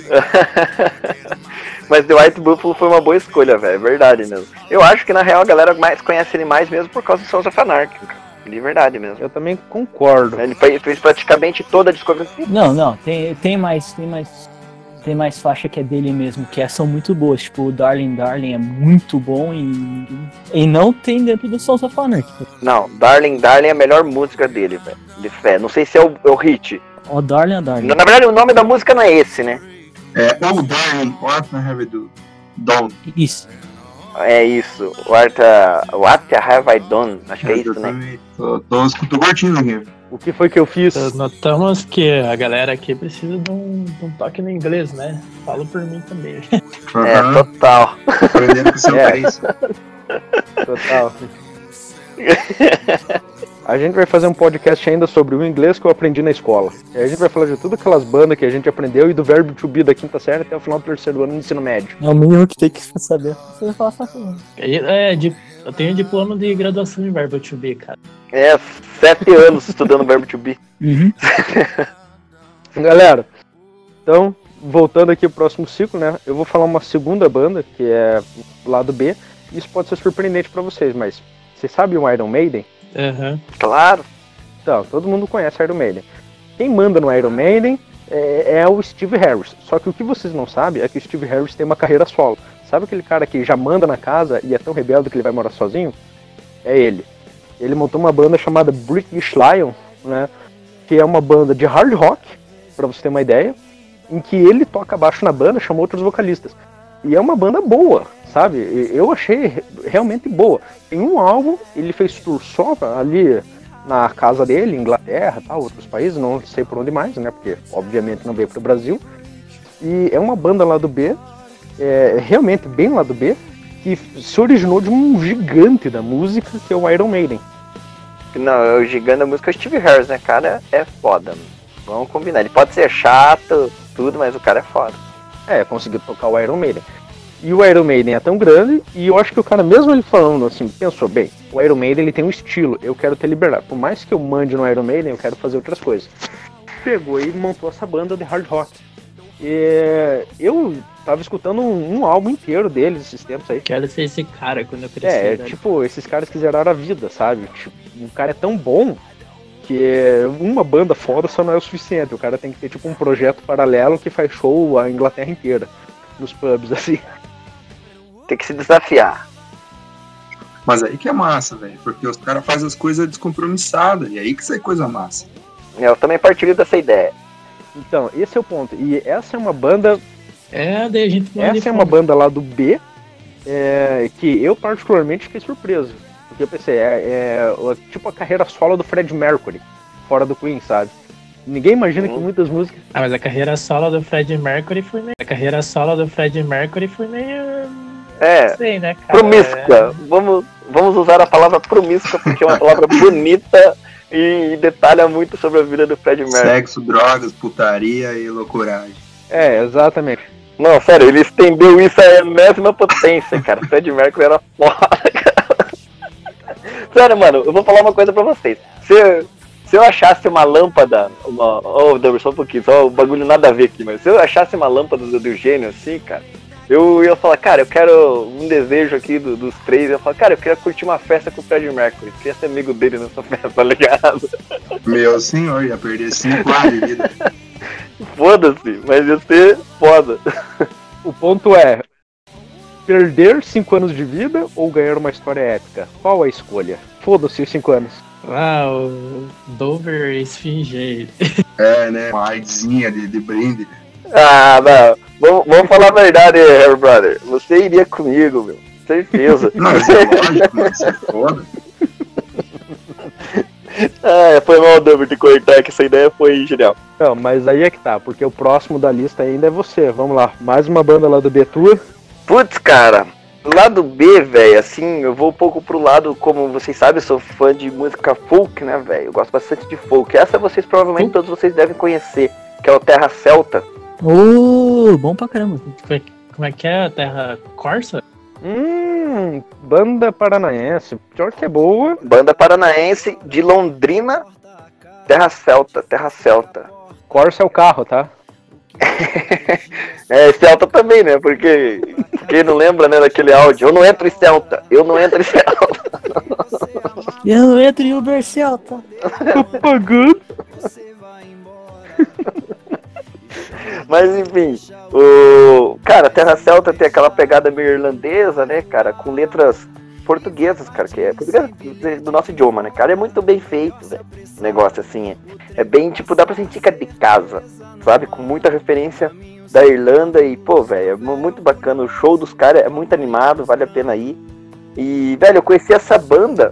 A: Mas The White Buffalo foi uma boa escolha, velho. É verdade mesmo. Eu acho que na real a galera mais conhece ele mais mesmo por causa do Sons of Anarchy, cara. De verdade mesmo.
B: Eu também concordo.
A: Ele fez praticamente toda a discografia.
D: Não, tem mais faixa que é dele mesmo, que são muito boas. Tipo, o Darling é muito bom e não tem dentro do Sons of Anarchy.
A: Não, Darling é a melhor música dele, velho. De fé. Não sei se é o hit.
D: O Darling.
A: Na verdade, o nome da música não é esse, né?
E: Oh Darling, what have I done?
D: Isso.
A: É isso. What have I done? Acho que é isso, né?
E: Tô curtindo aqui.
B: O que foi que eu fiz?
C: Notamos que a galera aqui precisa de um toque no inglês, né? Falo por mim também.
A: É, total.
E: Aprendendo com o seu país.
B: Total. A gente vai fazer um podcast ainda sobre o inglês que eu aprendi na escola. E aí a gente vai falar de tudo aquelas bandas que a gente aprendeu e do verbo to be da quinta série até o final do terceiro ano do ensino médio.
D: É o mínimo que tem que saber. Você vai falar fácil.
C: Eu tenho diploma de graduação em verbo to be, cara.
A: 7 anos estudando verbo to be.
D: Uhum.
B: Galera, então, voltando aqui pro próximo ciclo, né? Eu vou falar uma segunda banda, que é o lado B. Isso pode ser surpreendente pra vocês, mas vocês sabem o Iron Maiden?
C: Uhum.
A: Claro.
B: Então, todo mundo conhece Iron Maiden. Quem manda no Iron Maiden é o Steve Harris. Só que o que vocês não sabem é que o Steve Harris tem uma carreira solo. Sabe aquele cara que já manda na casa e é tão rebelde que ele vai morar sozinho? É ele. Ele montou uma banda chamada British Lion, né? Que é uma banda de hard rock, pra você ter uma ideia, em que ele toca baixo na banda, chamou outros vocalistas. E é uma banda boa, sabe? Eu achei realmente boa. Tem um álbum, ele fez tour só ali na casa dele, Inglaterra, tal, outros países, não sei por onde mais, né? Porque obviamente não veio pro Brasil. E é uma banda lá do B, realmente bem lá do B, que se originou de um gigante da música, que é o Iron Maiden.
A: Não, o gigante da música é o Steve Harris, né, cara? É foda, mano. Vamos combinar. Ele pode ser chato, tudo, mas o cara é foda.
B: Conseguiu tocar o Iron Maiden. E o Iron Maiden é tão grande, e eu acho que o cara, mesmo ele falando assim, pensou, bem, o Iron Maiden ele tem um estilo, eu quero ter liberdade. Por mais que eu mande no Iron Maiden, eu quero fazer outras coisas. Pegou e montou essa banda de hard rock. E eu tava escutando um álbum inteiro deles esses tempos aí.
C: Quero ser esse cara quando eu crescer.
B: Tipo, esses caras que zeraram a vida, sabe? Tipo, o cara é tão bom que uma banda foda só não é o suficiente. O cara tem que ter tipo um projeto paralelo que faz show a Inglaterra inteira, nos pubs, assim.
A: Tem que se desafiar.
E: Mas aí que é massa, velho, porque os caras fazem as coisas descompromissadas, e aí que sai coisa massa.
A: Eu também partilho dessa ideia.
B: Então, esse é o ponto. E essa é uma banda.
C: Daí a gente
B: Essa é uma banda lá do B, que eu particularmente fiquei surpreso. Porque eu pensei, tipo a carreira solo do Fred Mercury, fora do Queen, sabe? Ninguém imagina que muitas músicas.
C: mas a carreira solo do Fred Mercury foi meio. Não sei, né, cara?
A: Promíscua. Vamos usar a palavra promíscua, porque é uma palavra bonita e detalha muito sobre a vida do Fred Mercury.
E: Sexo, drogas, putaria e loucuragem.
B: Exatamente.
A: Não, sério, ele estendeu isso à enésima potência, cara. Fred Mercury era foda, cara. Sério, mano, eu vou falar uma coisa pra vocês. Se eu achasse uma lâmpada, Douglas, só um pouquinho, só um bagulho nada a ver aqui, mas se eu achasse uma lâmpada do gênio assim, cara, eu ia falar, cara, eu quero um desejo aqui dos três, eu ia falar, cara, eu queria curtir uma festa com o Fred Mercury, queria ser amigo dele nessa festa, tá ligado?
E: Meu senhor, ia perder 5 anos de vida.
A: Foda-se, mas ia ser foda.
B: O ponto é, perder 5 anos de vida ou ganhar uma história épica? Qual a escolha? Foda-se os 5 anos.
C: O Dover Esfinge.
E: Né? Uma artezinha de brinde.
A: Ah, não. Vamos falar a verdade, Harry Brother. Você iria comigo, meu. Certeza.
E: Não, isso é lógico, mano. Isso é foda.
A: Foi mal, Dover, de cortar, que essa ideia foi genial.
B: Não, mas aí é que tá, porque o próximo da lista ainda é você. Vamos lá, mais uma banda lá do B Tour.
A: Putz, cara, lado B, velho, assim, eu vou um pouco pro lado, como vocês sabem, eu sou fã de música folk, né, velho? Eu gosto bastante de folk. Essa vocês provavelmente todos vocês devem conhecer, que é o Terra Celta.
D: Bom pra caramba.
C: Como é que é a Terra Corsa?
B: Banda paranaense, pior que é boa.
A: Banda paranaense de Londrina, Terra Celta.
B: Corsa é o carro, tá?
A: Celta também, né? Porque quem não lembra, né, daquele áudio, eu não entro em Celta.
D: Eu não entro em Uber Celta.
B: Tô pagando.
A: Mas enfim, cara, Terra Celta tem aquela pegada meio irlandesa, né, cara, com letras portuguesas, cara, que é portuguesa do nosso idioma, né, cara, é muito bem feito, velho, o negócio assim, é bem, tipo, dá pra sentir que é de casa, sabe, com muita referência da Irlanda e, pô, velho, é muito bacana, o show dos caras é muito animado, vale a pena ir, e, velho, eu conheci essa banda,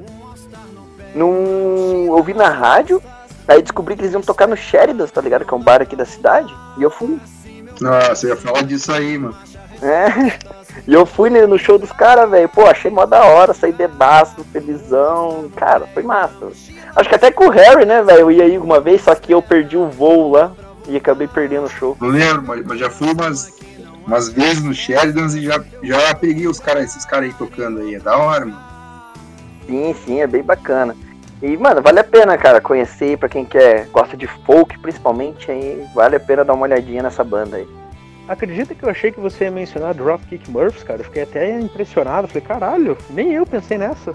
A: ouvi na rádio. Aí descobri que eles iam tocar no Sheridan's, tá ligado? Que é um bar aqui da cidade. E eu fui.
E: Nossa, eu ia falar disso aí, mano.
A: E eu fui no show dos caras, velho. Pô, achei mó da hora, saí bebaço, felizão. Cara, foi massa. Acho que até com o Harry, né, velho? Eu ia aí uma vez, só que eu perdi o voo lá. E acabei perdendo o show.
E: Não lembro, mas já fui umas vezes no Sheridan's e já peguei esses caras aí tocando aí. É da hora, mano.
A: Sim, é bem bacana. E, mano, vale a pena, cara, conhecer, pra quem gosta de folk, principalmente, aí vale a pena dar uma olhadinha nessa banda aí.
B: Acredita que eu achei que você ia mencionar Dropkick Murphys, cara? Eu fiquei até impressionado, falei, caralho, nem eu pensei nessa.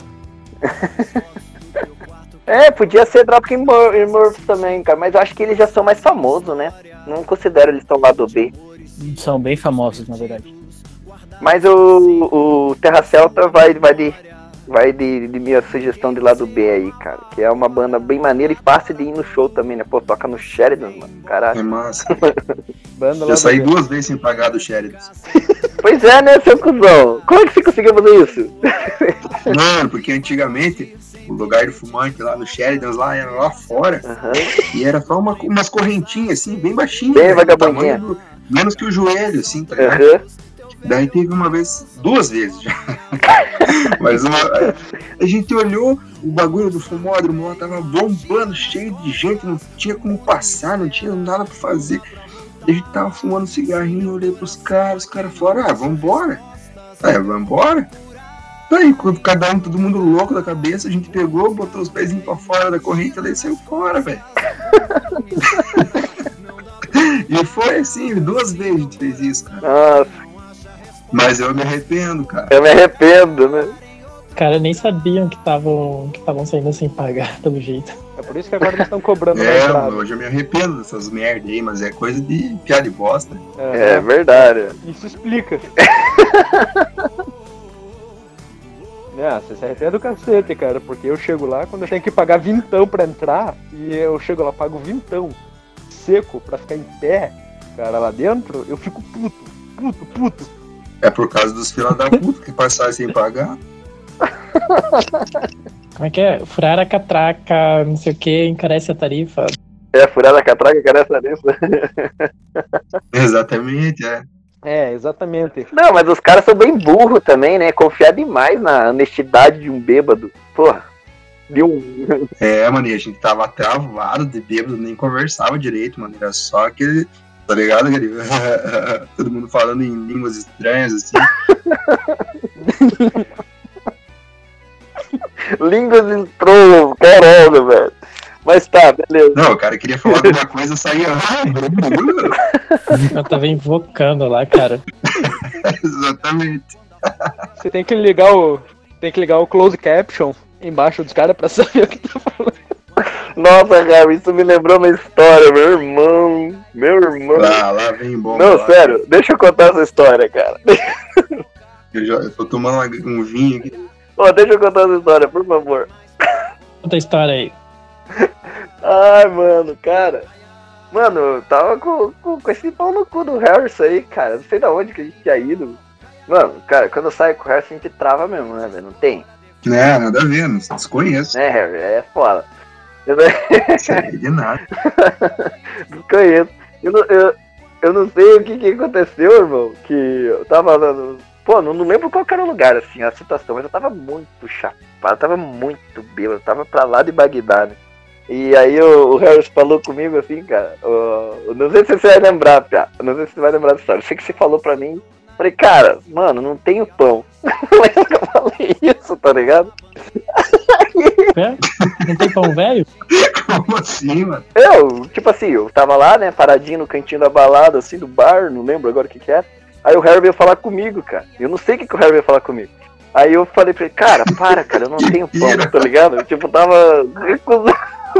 A: Podia ser Dropkick Murphys também, cara, mas eu acho que eles já são mais famosos, né? Não considero eles tão lado B.
D: São bem famosos, na verdade.
A: Mas o Terra Celta vai de minha sugestão de lado B aí, cara. Que é uma banda bem maneira e fácil de ir no show também, né? Pô, toca no Sheridan, mano. Caralho.
E: É massa.
B: Banda
E: eu saí 2 vezes sem pagar do Sheridan.
A: Pois é, né, seu cuzão? Como é que você conseguiu fazer isso?
E: Mano, porque antigamente o lugar do fumante lá no Sheridan lá era lá fora. E era só umas correntinhas assim, bem baixinhas.
A: Bem vagabundinha.
E: Menos que o joelho, assim, tá ligado? Daí teve 2 vezes já. Mas a gente olhou, o bagulho do fumódromo lá tava bombando, cheio de gente, não tinha como passar, não tinha nada pra fazer. A gente tava fumando cigarrinho, olhei pros caras, os caras falaram, vambora. Vambora. Daí, todo mundo louco da cabeça, a gente pegou, botou os pezinhos pra fora da corrente, daí saiu fora, velho. E foi assim, 2 vezes a gente fez isso, cara.
A: Nossa.
E: Mas eu me arrependo, cara.
A: Eu me arrependo, né?
C: Cara, nem sabiam que estavam saindo sem pagar, pelo jeito.
B: É por isso que agora eles estão cobrando mais entrada.
E: Hoje eu me arrependo dessas merda aí, mas é coisa de piada de bosta.
A: É verdade.
B: Isso explica. Você se arrepende do cacete, cara, porque eu chego lá quando eu tenho que pagar vintão pra entrar, e eu chego lá, pago vintão seco pra ficar em pé, cara, lá dentro, eu fico puto.
E: É por causa dos filhos da puta que passaram sem pagar.
C: Como é que é? Furar a catraca, não sei o que, encarece a tarifa.
A: Furar a catraca, cara, essa tarifa.
E: Exatamente, é.
B: É, exatamente.
A: Não, mas os caras são bem burros também, né? Confiar demais na honestidade de um bêbado. Porra.
E: Mano, e a gente tava travado de bêbado, nem conversava direito, mano. Era só aquele, tá ligado? Aquele... todo mundo falando em línguas estranhas, assim.
A: Línguas estranhas, caralho, velho. Mas tá, beleza.
E: Não, o cara queria falar alguma coisa, saía...
C: Eu tava invocando lá, cara.
E: Exatamente.
B: Você tem que ligar o close caption embaixo dos caras pra saber o que tá falando.
A: Nossa, cara, isso me lembrou uma história, meu irmão.
E: Lá vem bom.
A: Não,
E: lá.
A: sério, deixa eu contar essa história, cara.
E: Eu tô tomando um vinho aqui.
A: Deixa eu contar essa história, por favor.
C: Conta a história aí.
A: Ai, mano, cara. Mano, eu tava com esse pau no cu do Harrison aí, cara. Não sei da onde que a gente tinha ido. Mano, cara, quando eu saio com o Harrison a gente trava mesmo, né, velho? Não tem?
E: Nada a ver, não desconheço.
A: Né, Harry? É foda.
E: Sei de nada.
A: Desconheço. Eu não sei o que aconteceu, irmão. Que eu tava... Pô, não lembro qual era o lugar, assim, a situação. Mas eu tava muito chapado, tava muito bêbado. Tava pra lá de Bagdá, né? E aí o Harris falou comigo assim, cara, não sei se você vai lembrar, Pia, não sei se você vai lembrar dessa história, eu sei que você falou pra mim, falei, cara, mano, não tenho pão. Mas eu falei isso, tá ligado?
C: Não tem pão velho?
E: Como assim, mano?
A: Eu tava lá, né, paradinho no cantinho da balada, assim, do bar, não lembro agora o que era. Aí o Harry veio falar comigo, cara, eu não sei o que o Harry veio falar comigo. Aí eu falei pra ele, cara, eu não tenho pão, tá ligado? Tipo, tava recusando.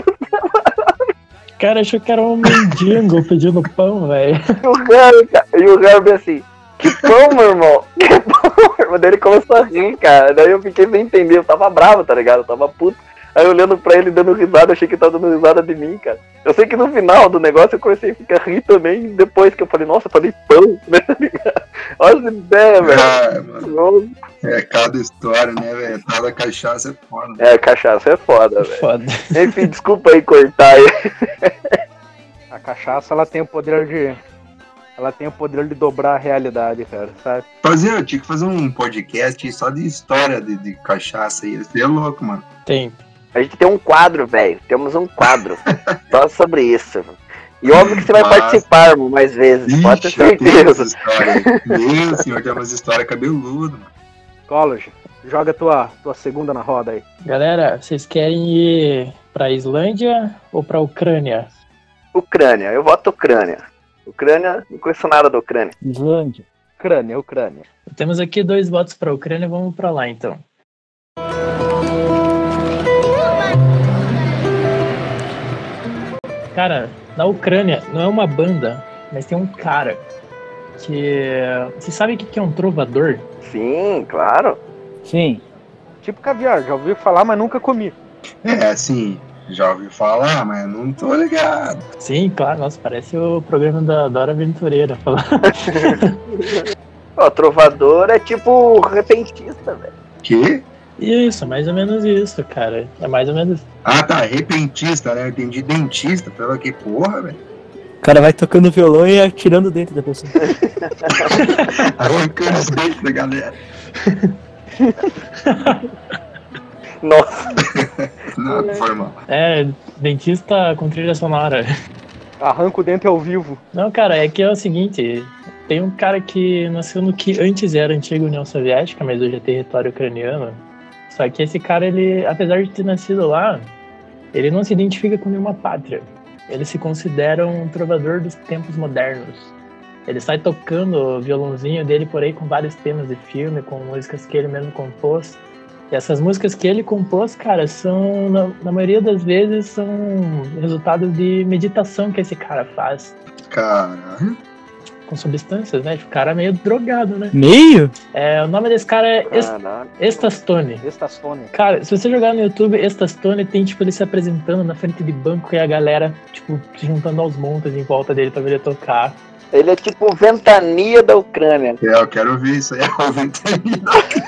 C: O cara achou que era um mendigo pedindo pão, velho.
A: E o Harry assim, que pão, meu irmão? Que pão, meu irmão? Daí ele começou a rir, cara. Daí eu fiquei sem entender, eu tava bravo, tá ligado? Eu tava puto. Aí olhando pra ele, dando risada, achei que ele tava dando risada de mim, cara. Eu sei que no final do negócio eu comecei a ficar rir também, depois que eu falei, nossa, eu falei pão, né? Olha essa ideia, velho.
E: Mano. É cada história, né, velho? Cada cachaça é foda.
A: É, cachaça é foda, velho.
C: Foda.
A: Enfim, desculpa aí cortar aí.
B: A cachaça, ela tem o poder de dobrar a realidade, cara, sabe?
E: Eu tinha que fazer um podcast só de história de cachaça aí. Isso é louco, mano.
C: Tem.
A: A gente tem um quadro, velho. Temos um quadro só sobre isso. E óbvio que você vai participar, irmão, mais vezes. Pode ter certeza.
E: Meu senhor, tem umas histórias cabeludas, mano.
B: College, joga tua segunda na roda aí.
C: Galera, vocês querem ir pra Islândia ou pra Ucrânia?
A: Ucrânia, eu voto Ucrânia. Ucrânia, não conheço nada da Ucrânia.
D: Islândia.
B: Ucrânia.
C: Temos aqui 2 votos pra Ucrânia, vamos pra lá então. Cara, na Ucrânia não é uma banda, mas tem um cara que... Você sabe o que é um trovador?
A: Sim, claro.
D: Sim.
B: Tipo caviar, já ouvi falar, mas nunca comi.
E: Assim, já ouvi falar, mas não tô ligado.
C: Sim, claro, nossa, parece o programa da Dora Aventureira.
A: Trovador é tipo repentista, velho.
E: Que?
C: Isso, mais ou menos isso, cara. É mais ou menos.
E: Ah, tá, repentista, né? Eu entendi dentista, pela que porra, velho.
D: O cara vai tocando violão e atirando o dente da pessoa.
E: Arrancando os dentes da galera.
A: Nossa.
E: Não, foi mal.
C: É, dentista com trilha sonora.
B: Arranca o dente ao vivo.
C: Não, cara, é que é o seguinte, tem um cara que nasceu no que antes era a antiga União Soviética, mas hoje é território ucraniano. Só que esse cara, ele, apesar de ter nascido lá, ele não se identifica com nenhuma pátria. Ele se considera um trovador dos tempos modernos. Ele sai tocando o violãozinho dele por aí com vários temas de filme, com músicas que ele mesmo compôs. E essas músicas que ele compôs, cara, são, na maioria das vezes, são resultados de meditação que esse cara faz.
E: Caralho.
C: com substâncias, né? Tipo, o cara é meio drogado, né?
D: Meio?
C: O nome desse cara é Estastone.
B: Estastone.
C: Cara, se você jogar no YouTube, Estastone tem, tipo, ele se apresentando na frente de banco e a galera, tipo, se juntando aos montes em volta dele pra ver ele tocar.
A: Ele é tipo o Ventania da Ucrânia.
E: Eu quero ver isso aí, o Ventania.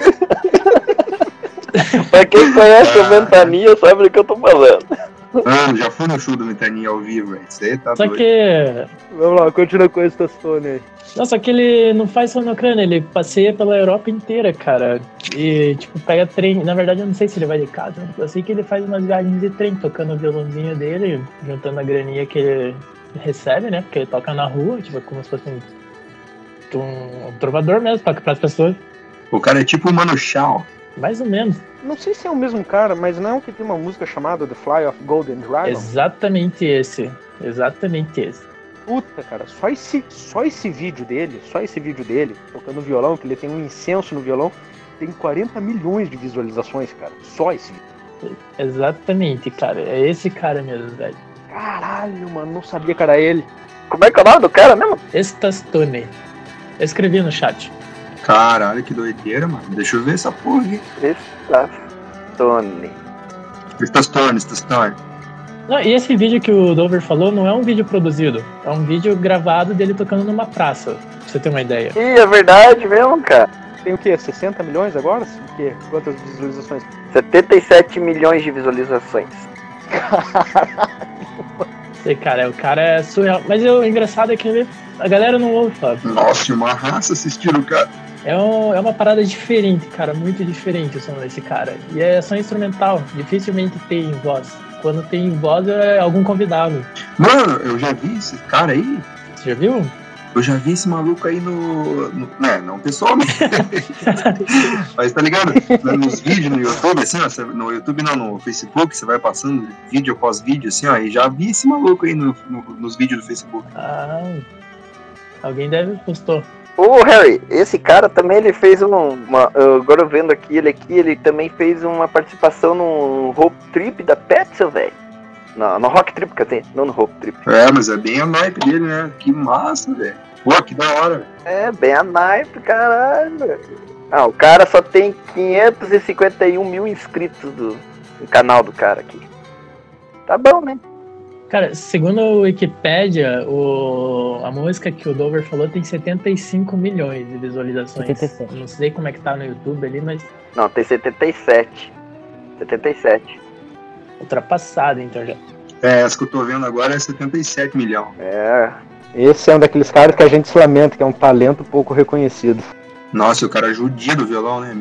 A: Pra quem conhece o Ventania, sabe do que eu tô falando.
E: Mano, já fui no show do Ventania ao vivo, velho. Isso aí tá
C: Só
E: doido.
C: que...
B: Vamos lá, continua com esse Estastone aí.
C: Nossa, que ele não faz só na Ucrânia, ele passeia pela Europa inteira, cara. E, tipo, pega trem. Na verdade, eu não sei se ele vai de casa. Eu sei que ele faz umas viagens de trem, tocando o violãozinho dele, juntando a graninha que ele recebe, né? Porque ele toca na rua, tipo, como se fosse um trovador mesmo, toca pras pessoas.
E: O cara é tipo o Mano Chao.
C: Mais ou menos.
B: Não sei se é o mesmo cara, mas não é um que tem uma música chamada The Fly of Golden Dragon?
C: Exatamente esse.
B: Puta, cara, só esse vídeo dele, tocando violão, que ele tem um incenso no violão, tem 40 milhões de visualizações, cara. Só esse vídeo.
C: Exatamente, cara. É esse cara mesmo, velho.
B: Caralho, mano, não sabia que era ele.
A: Como é que é o nome do cara mesmo?
C: Estastone. Eu escrevi no chat.
E: Caralho, que doideira, mano. Deixa eu ver essa porra aqui. Estastone.
C: Não, e esse vídeo que o Dover falou não é um vídeo produzido. É um vídeo gravado dele tocando numa praça. Pra você ter uma ideia.
A: Ih, é verdade mesmo, cara.
B: Tem o quê? 60 milhões agora? O quê? Quantas visualizações?
A: 77 milhões de visualizações.
C: Sei, cara, o cara é surreal. Mas o engraçado é que a galera não ouve, Fábio.
E: Nossa, uma raça assistindo o cara.
C: É uma parada diferente, cara. Muito diferente o som desse cara. E é só instrumental. Dificilmente tem voz. Quando tem voz é algum convidado.
E: Mano, eu já vi esse cara aí.
C: Você já viu?
E: Eu já vi esse maluco aí não pessoalmente. Mas tá ligado? Nos vídeos no YouTube, assim, ó, no YouTube não, no Facebook, você vai passando vídeo após vídeo, assim, ó, e já vi esse maluco aí nos vídeos do Facebook.
C: Ah, alguém deve postou.
A: Ô, Harry, esse cara também, ele fez agora vendo aqui, ele também fez uma participação no Road Trip da Pepsi, velho. No Rock Trip, quer dizer, não no Road Trip.
E: É, mas é bem a naipe dele, né? Que massa, velho. Pô, que da hora, velho.
A: É, bem a naipe, caralho. Ah, o cara só tem 551 mil inscritos no canal do cara aqui. Tá bom, né?
C: Cara, segundo o Wikipedia, a música que o Dover falou tem 75 milhões de visualizações.
D: 77.
C: Não sei como é que tá no YouTube ali, mas...
A: Não, tem 77. 77.
C: Ultrapassado, então já.
E: É, essa que eu tô vendo agora é 77 milhões.
A: É.
B: Esse é um daqueles caras que a gente se lamenta, que é um talento pouco reconhecido.
E: Nossa, o cara é judia do violão, né?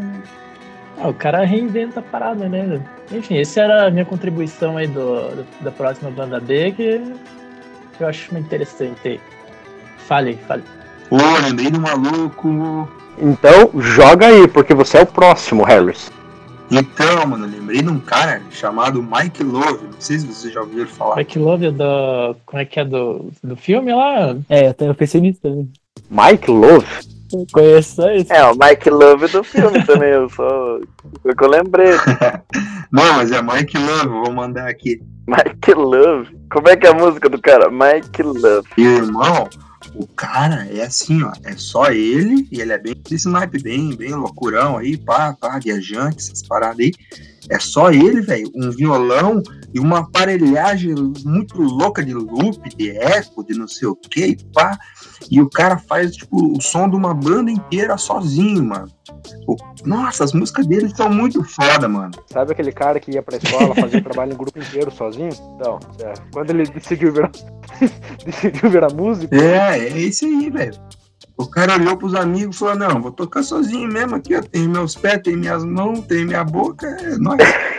C: O cara reinventa a parada, né? Enfim, essa era a minha contribuição aí da próxima banda B, que eu acho muito interessante aí. Fale.
E: Pô, lembrei do maluco.
B: Então, joga aí, porque você é o próximo, Harris.
E: Então, mano, lembrei de um cara chamado Mike Love. Não sei se vocês já ouviram falar.
C: Mike Love
B: como é que é do filme lá?
D: Eu pensei nisso também.
B: Mike Love?
D: Eu conheço só isso.
A: É, o Mike Love do filme também, foi que eu lembrei.
E: Não, mas é Mike Love, vou mandar aqui.
A: Mike Love? Como é que é a música do cara? Mike Love.
E: E, irmão, o cara é assim, ó, é só ele, e ele é bem desse naipe, bem loucurão aí, pá, viajante, essas paradas aí. É só ele, velho, um violão e uma aparelhagem muito louca de loop, de eco, de não sei o que, e pá. E o cara faz, tipo, o som de uma banda inteira sozinho, mano. Nossa, as músicas dele são muito foda, mano.
B: Sabe aquele cara que ia pra escola fazer trabalho em grupo inteiro sozinho? Então, quando ele decidiu virar músico...
E: É esse aí, velho. O cara olhou pros amigos e falou, não, vou tocar sozinho mesmo aqui, ó. Tem meus pés, tem minhas mãos, tem minha boca, é nóis.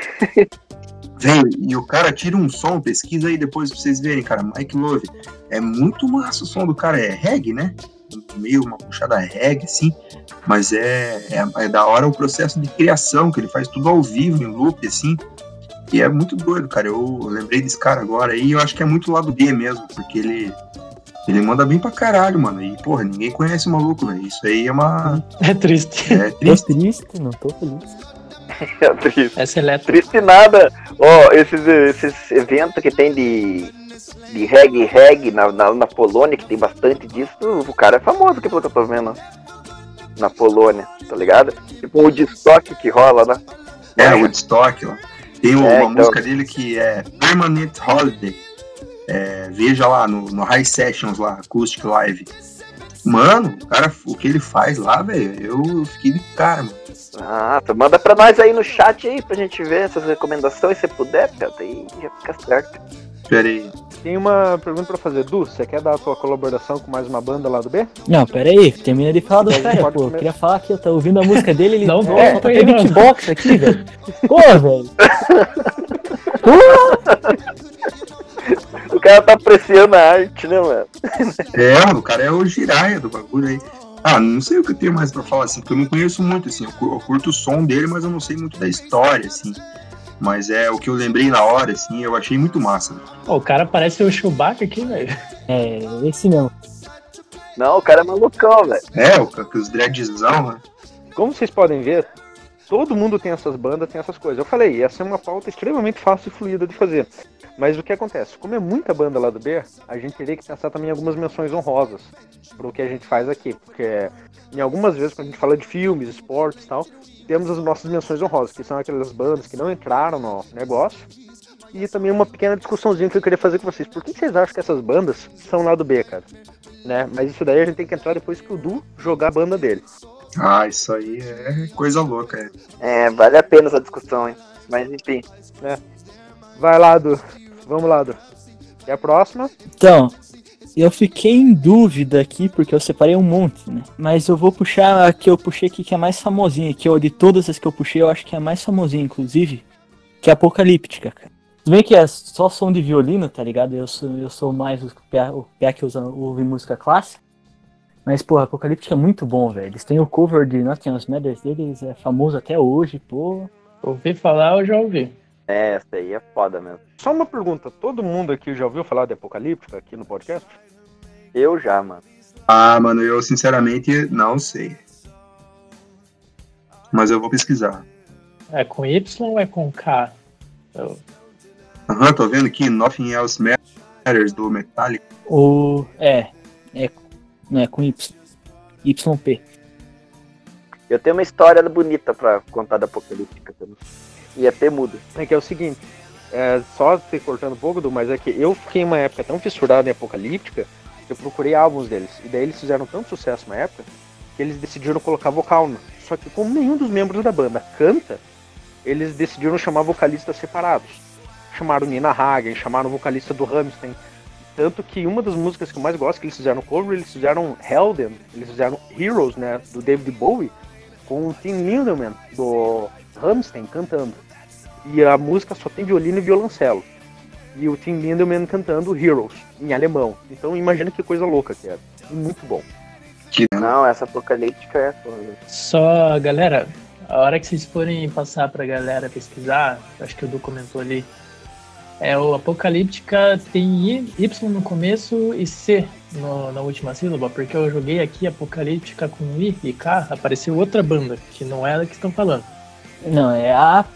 E: Velho, e o cara tira um som, pesquisa aí depois pra vocês verem, cara. Mike Love. É muito massa o som do cara, é reggae, né? Meio uma puxada reggae, assim. Mas é da hora o processo de criação, que ele faz tudo ao vivo, em loop, assim. E é muito doido, cara. Eu lembrei desse cara agora aí, eu acho que é muito lado B mesmo, porque ele manda bem pra caralho, mano. E, porra, ninguém conhece o maluco, velho. Isso aí é uma...
C: É triste.
E: É triste.
D: Tô triste, não tô feliz.
A: É triste.
C: Essa é elétrica.
A: Triste nada. Ó, esses eventos que tem de de reggae na Polônia, que tem bastante disso, o cara é famoso, que pelo que eu tô vendo na Polônia, tá ligado? Tipo o Woodstock que rola, né?
E: O Woodstock lá. Tem uma
A: então...
E: música dele que é Permanent Holiday. Veja lá no High Sessions lá, Acoustic Live. Mano, cara, o que ele faz lá, velho, eu fiquei de cara, mano.
A: Ah, tu manda pra nós aí no chat aí pra gente ver essas recomendações, se puder, cara, aí já fica certo.
E: Pera aí.
B: Tem uma pergunta pra fazer. Du, você quer dar a tua colaboração com mais uma banda lá do B?
D: Não, pera aí, termina de falar do cara, pô. Eu queria falar que eu tô ouvindo a música dele, ele
C: não
D: só
C: volta
D: tá
C: aí,
D: beatbox aqui, velho. Pô, velho.
A: O cara tá apreciando a arte, né, mano?
E: O cara é o Jiraiya do bagulho aí. Não sei o que eu tenho mais pra falar, assim, porque eu não conheço muito, assim, eu curto o som dele, mas eu não sei muito da história, assim. Mas o que eu lembrei na hora, assim, eu achei muito massa.
C: O cara parece o Chewbacca aqui, velho.
D: Esse mesmo.
A: Não, o cara é malucão, velho.
E: Com os dreadzão, né?
B: Como vocês podem ver, todo mundo tem essas bandas, tem essas coisas. Eu falei, essa é uma pauta extremamente fácil e fluida de fazer. Mas o que acontece? Como é muita banda lá do B, a gente teria que pensar também em algumas menções honrosas pro que a gente faz aqui. Porque em algumas vezes, quando a gente fala de filmes, esportes e tal, temos as nossas menções honrosas, que são aquelas bandas que não entraram no negócio. E também uma pequena discussãozinha que eu queria fazer com vocês. Por que vocês acham que essas bandas são lá do B, cara? Né? Mas isso daí a gente tem que entrar depois que o Du jogar a banda dele.
E: Isso aí é coisa louca,
A: Vale a pena essa discussão, hein? Mas enfim.
B: Vai lá, Du. Vamos lá, Du. E a próxima?
D: Então, eu fiquei em dúvida aqui, porque eu separei um monte, né? Mas eu vou puxar a que eu puxei aqui, que é a mais famosinha, que de todas as que eu puxei, eu acho que é a mais famosinha, inclusive, que é a Apocalíptica, cara. Tudo bem que é só som de violino, tá ligado? Eu sou mais o pé que ouve música clássica. Mas, porra, Apocalíptica é muito bom, velho. Eles têm o cover de Nothing Else Matters deles, é famoso até hoje, pô.
C: Ouvi falar, eu já ouvi.
A: Essa aí é foda mesmo.
B: Só uma pergunta, todo mundo aqui já ouviu falar de Apocalíptica aqui no podcast?
A: Eu já, mano.
E: Mano, eu sinceramente não sei. Mas eu vou pesquisar.
C: É com Y ou é com K?
E: Tô vendo aqui, Nothing Else Matters do Metallica.
D: Não é com Y. YP.
A: Eu tenho uma história bonita pra contar da Apocalíptica também. E é P mudo.
B: É que é o seguinte, só te cortando um pouco, mas é que eu fiquei uma época tão fissurado em Apocalíptica que eu procurei álbuns deles. E daí eles fizeram tanto sucesso na época que eles decidiram colocar vocal. Só que como nenhum dos membros da banda canta, eles decidiram chamar vocalistas separados. Chamaram Nina Hagen, chamaram o vocalista do Rammstein. Tanto que uma das músicas que eu mais gosto que eles fizeram cover, eles fizeram Helden, eles fizeram Heroes, né, do David Bowie, com o Tim Lindemann, do Rammstein, cantando. E a música só tem violino e violoncelo. E o Tim Lindemann cantando Heroes, em alemão. Então imagina que coisa louca que era. E muito bom.
A: Não, essa Apocalíptica é foda.
C: Só, galera, a hora que vocês forem passar pra galera pesquisar, acho que o Du comentou ali, o Apocalíptica tem Y no começo e C na última sílaba, porque eu joguei aqui Apocalíptica com I e K, apareceu outra banda, que não é ela que estão falando.
D: Não, é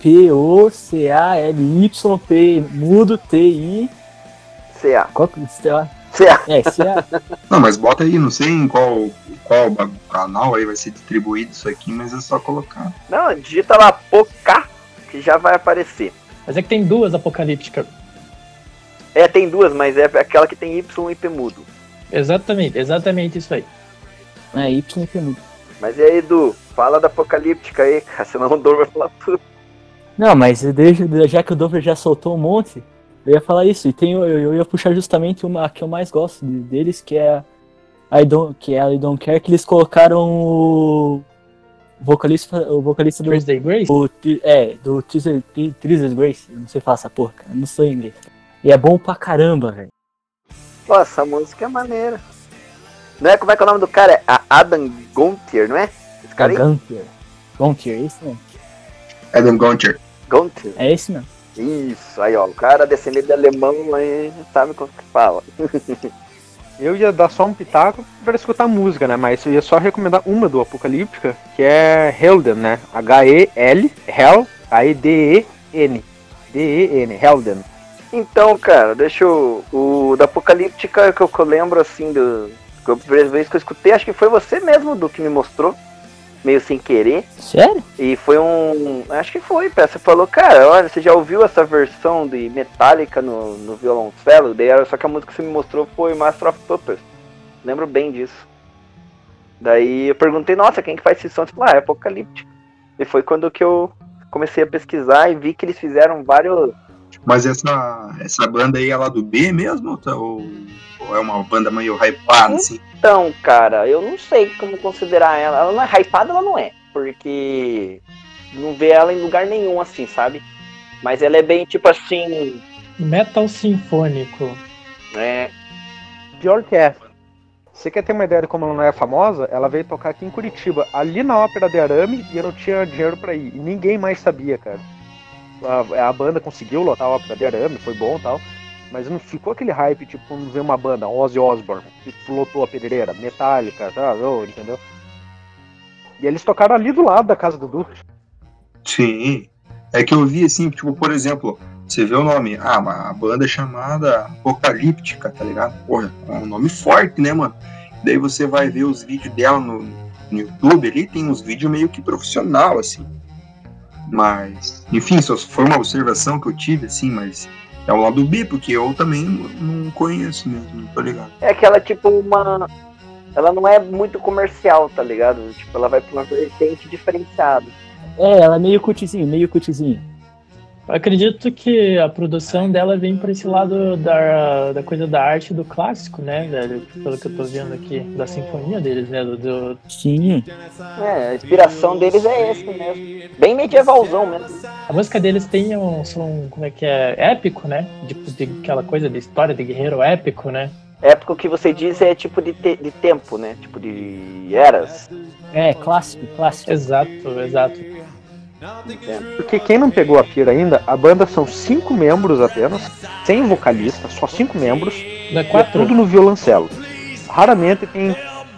D: APOCALYP, mudo TI.
A: CA.
D: Qual que é o CA? CA.
E: Não, mas bota aí, não sei em qual canal aí vai ser distribuído isso aqui, mas é só colocar.
A: Não, digita lá Poca, que já vai aparecer.
C: Mas é que tem duas Apocalíptica.
A: Tem duas, mas é aquela que tem Y e P mudo.
C: Exatamente isso aí.
D: Y e P mudo.
A: Mas e aí, Edu, fala da Apocalíptica aí, cara, senão o Dover vai falar tudo.
D: Não, mas já que o Dover já soltou um monte, eu ia falar isso. E eu ia puxar justamente uma que eu mais gosto deles, que é I Don't Care, que eles colocaram o vocalista do
C: Thursday Grace?
D: Do Thursday Grace. Não sei falar essa porra, cara. Não sei inglês. E é bom pra caramba, velho.
A: Nossa, essa música é maneira. Não é, como é que é o nome do cara? É Adam Gontier, não é? Esse cara aí?
D: Gontier, é esse mesmo.
E: Adam Gontier.
D: É esse mesmo.
A: Isso, aí ó, o cara descendente de alemão aí sabe como que fala.
B: Eu ia dar só um pitaco para escutar música, né? Mas eu ia só recomendar uma do Apocalíptica, que é Helden, né? H-E-L, Hell, aí D-E-N. D-E-N, Helden.
A: Então, cara, deixa eu... O da Apocalíptica que eu lembro, assim, a primeira vez que eu escutei, acho que foi você mesmo, do que me mostrou, meio sem querer.
D: Sério?
A: E foi acho que foi, você falou, cara, olha, você já ouviu essa versão de Metallica no violoncelo? Só que a música que você me mostrou foi Master of Puppets. Lembro bem disso. Daí eu perguntei, nossa, quem que faz esse som? Você falou, é Apocalíptica. E foi quando que eu comecei a pesquisar e vi que eles fizeram vários...
E: Mas essa banda aí é lá do B mesmo? Ou é uma banda meio hypada, assim?
A: Então, cara, eu não sei como considerar ela. Ela não é hypada, ela não é. Porque não vê ela em lugar nenhum, assim, sabe? Mas ela é bem, tipo assim...
C: Metal sinfônico.
A: É...
B: Pior que é. Você quer ter uma ideia de como ela não é famosa? Ela veio tocar aqui em Curitiba, ali na Ópera de Arame, e eu não tinha dinheiro pra ir. E ninguém mais sabia, cara. A banda conseguiu lotar a Ópera de Arame, foi bom e tal. Mas não ficou aquele hype, tipo, quando vê uma banda, Ozzy Osbourne, que lotou a pedreira, Metallica, tá? Entendeu? E eles tocaram ali do lado da casa do Duque.
E: Sim. É que eu vi, assim, tipo, por exemplo, você vê o nome, a banda é chamada Apocalíptica, tá ligado? Porra, é um nome forte, né, mano? Daí você vai ver os vídeos dela no YouTube ali, tem uns vídeos meio que profissional, assim. Mas, enfim, só foi uma observação que eu tive, assim, mas é o lado B, porque eu também não conheço mesmo, não tô ligado.
A: É que ela, tipo, ela não é muito comercial, tá ligado? Tipo, ela vai pra uma vertente diferenciada.
D: É, ela é meio cutizinho.
C: Eu acredito que a produção dela vem por esse lado da coisa da arte do clássico, né, velho? Pelo que eu tô vendo aqui, da sinfonia deles, né?
D: Sim.
A: É, a inspiração deles é esse mesmo. Bem medievalzão mesmo.
C: A música deles tem um som, como é que é? Épico, né? Tipo, de aquela coisa de história de guerreiro épico, né?
A: Épico que você diz é tipo de tempo, né? Tipo de eras.
D: É, clássico.
C: Exato.
B: Porque quem não pegou a pira ainda, a banda são 5 membros apenas, sem vocalista, só 5 membros.
C: Não é
B: E é
C: 4?
B: tudo no violoncelo. Raramente tem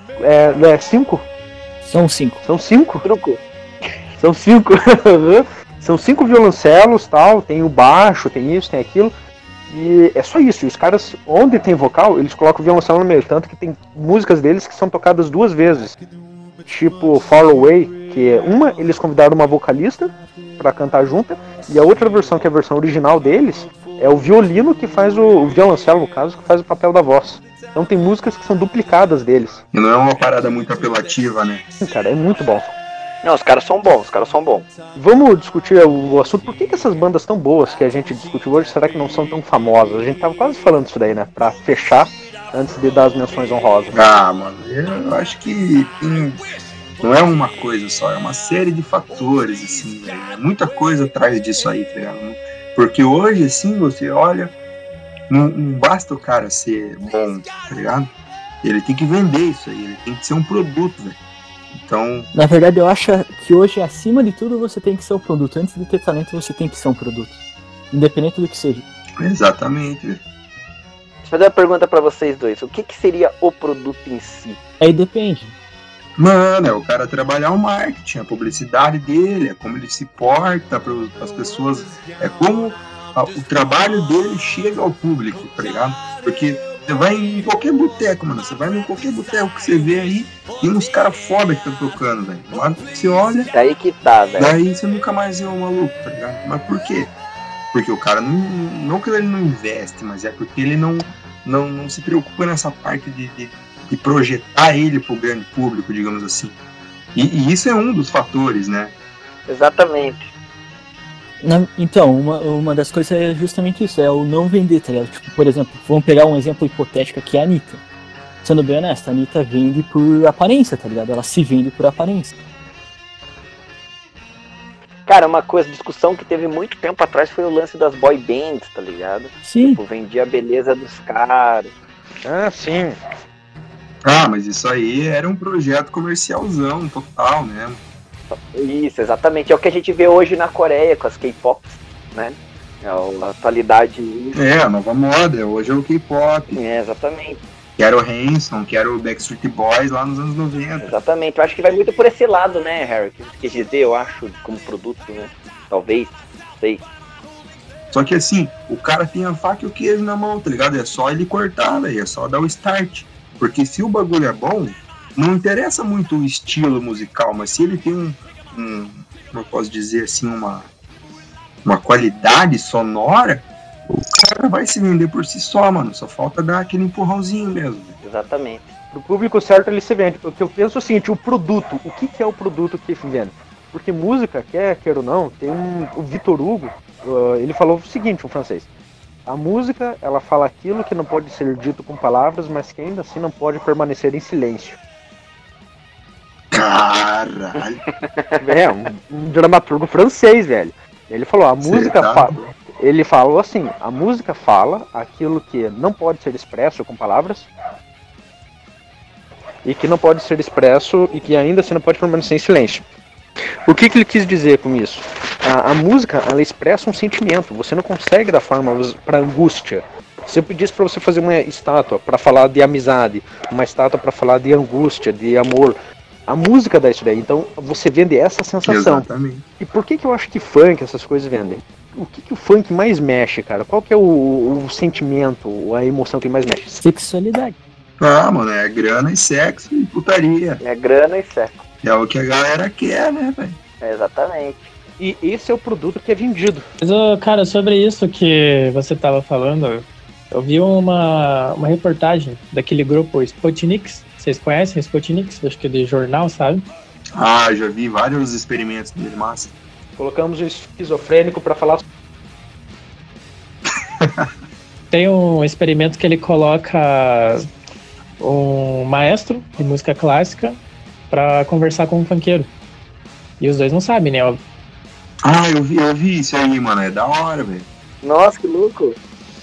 B: 5?
D: São 5.
B: São 5?
A: Truco.
B: São 5. São 5 violoncelos, tal, tem o baixo, tem isso, tem aquilo. E é só isso. E os caras, onde tem vocal, eles colocam o violoncelo no meio. Tanto que tem músicas deles que são tocadas 2 vezes. Tipo Far Away, que eles convidaram uma vocalista pra cantar junto, e a outra versão, que é a versão original deles, é o violino que faz o violoncelo, no caso, que faz o papel da voz. Então tem músicas que são duplicadas deles.
E: E não é uma parada muito apelativa, né?
B: Sim, cara, é muito bom.
A: Não, os caras são bons.
B: Vamos discutir o assunto. Por que essas bandas tão boas que a gente discutiu hoje, será que não são tão famosas? A gente tava quase falando isso daí, né? Pra fechar, antes de dar as menções honrosas.
E: Mano, eu acho que não é uma coisa só, é uma série de fatores, assim, velho. É muita coisa atrás disso aí, tá ligado? Porque hoje, assim, você olha, não basta o cara ser bom, tá ligado? Ele tem que vender isso aí, ele tem que ser um produto, velho. Então...
D: Na verdade, eu acho que hoje, acima de tudo, você tem que ser um produto. Antes de ter talento, você tem que ser um produto. Independente do que seja.
E: Exatamente, velho.
A: Deixa eu fazer uma pergunta pra vocês dois. O que seria o produto em si?
D: Aí depende.
E: Mano, é o cara trabalhar o marketing, a publicidade dele, é como ele se porta para as pessoas, é como o trabalho dele chega ao público, tá ligado? Porque você vai em qualquer boteco, mano, você vai em qualquer boteco que você vê aí, tem uns caras foda que estão tocando, velho. Mas você olha,
A: Daí que tá, velho.
E: daí você nunca mais vê um maluco, tá ligado? Mas por quê? Porque o cara não que ele não investe, mas é porque ele não se preocupa nessa parte de projetar ele pro grande público, digamos assim. E isso é um dos fatores, né?
A: Exatamente.
D: Então, uma das coisas é justamente isso, é o não vender, tá ligado? Tipo, por exemplo, vamos pegar um exemplo hipotético aqui, a Anitta. Sendo bem honesto, a Anitta vende por aparência, tá ligado? Ela se vende por aparência.
A: Cara, uma discussão que teve muito tempo atrás foi o lance das boy bands, tá ligado?
D: Sim.
A: Tipo, vendia a beleza dos caras.
B: Ah, sim.
E: Ah, mas isso aí era um projeto comercialzão total, né?
A: Isso, exatamente. É o que a gente vê hoje na Coreia com as K-Pops, né? É a atualidade.
E: É, a nova moda, hoje é o K-pop.
A: É, exatamente.
E: Que era o Hanson, que era o Backstreet Boys lá nos anos 90.
A: Exatamente. Eu acho que vai muito por esse lado, né, Harry? Que quer dizer, eu acho, como produto, né? Talvez, não sei.
E: Só que assim, o cara tem a faca e o queijo na mão, tá ligado? É só ele cortar, velho, é só dar o start. Porque se o bagulho é bom, não interessa muito o estilo musical, mas se ele tem como eu posso dizer assim, uma qualidade sonora, o cara vai se vender por si só, mano. Só falta dar aquele empurrãozinho mesmo.
A: Exatamente.
B: Pro público certo ele se vende. Porque eu penso o seguinte, o produto, o que é o produto que se vende? Porque música, quer ou não, tem o Vitor Hugo, ele falou o seguinte, um francês. A música, ela fala aquilo que não pode ser dito com palavras, mas que ainda assim não pode permanecer em silêncio.
E: Caralho.
B: É, um dramaturgo francês, velho. Ele falou, a música fala. Ele falou assim, a música fala aquilo que não pode ser expresso com palavras e que não pode ser expresso e que ainda assim não pode permanecer em silêncio. O que ele quis dizer com isso? A música, ela expressa um sentimento. Você não consegue dar forma para angústia. Se eu pedisse para você fazer uma estátua para falar de amizade, uma estátua para falar de angústia, de amor, a música dá isso daí. Então você vende essa sensação.
E: Exatamente.
B: E por que eu acho que funk, essas coisas vendem? O que o funk mais mexe, cara? Qual que é o sentimento, a emoção que mais mexe?
D: Sexualidade.
E: Ah, mano, é grana e sexo e putaria.
A: É grana e sexo.
E: É o que a galera quer, né, velho?
A: Exatamente.
B: E esse é o produto que é vendido.
C: Mas, cara, sobre isso que você tava falando, eu vi uma reportagem daquele grupo Sputniks. Vocês conhecem Sputniks? Acho que é de jornal, sabe?
E: Ah, já vi vários experimentos dele, massa.
B: Colocamos o esquizofrênico pra falar.
C: Tem um experimento que ele coloca um maestro de música clássica pra conversar com um funkeiro. E os dois não sabem, né?
E: Ah, eu vi isso aí, mano. É da hora, velho.
A: Nossa, que louco.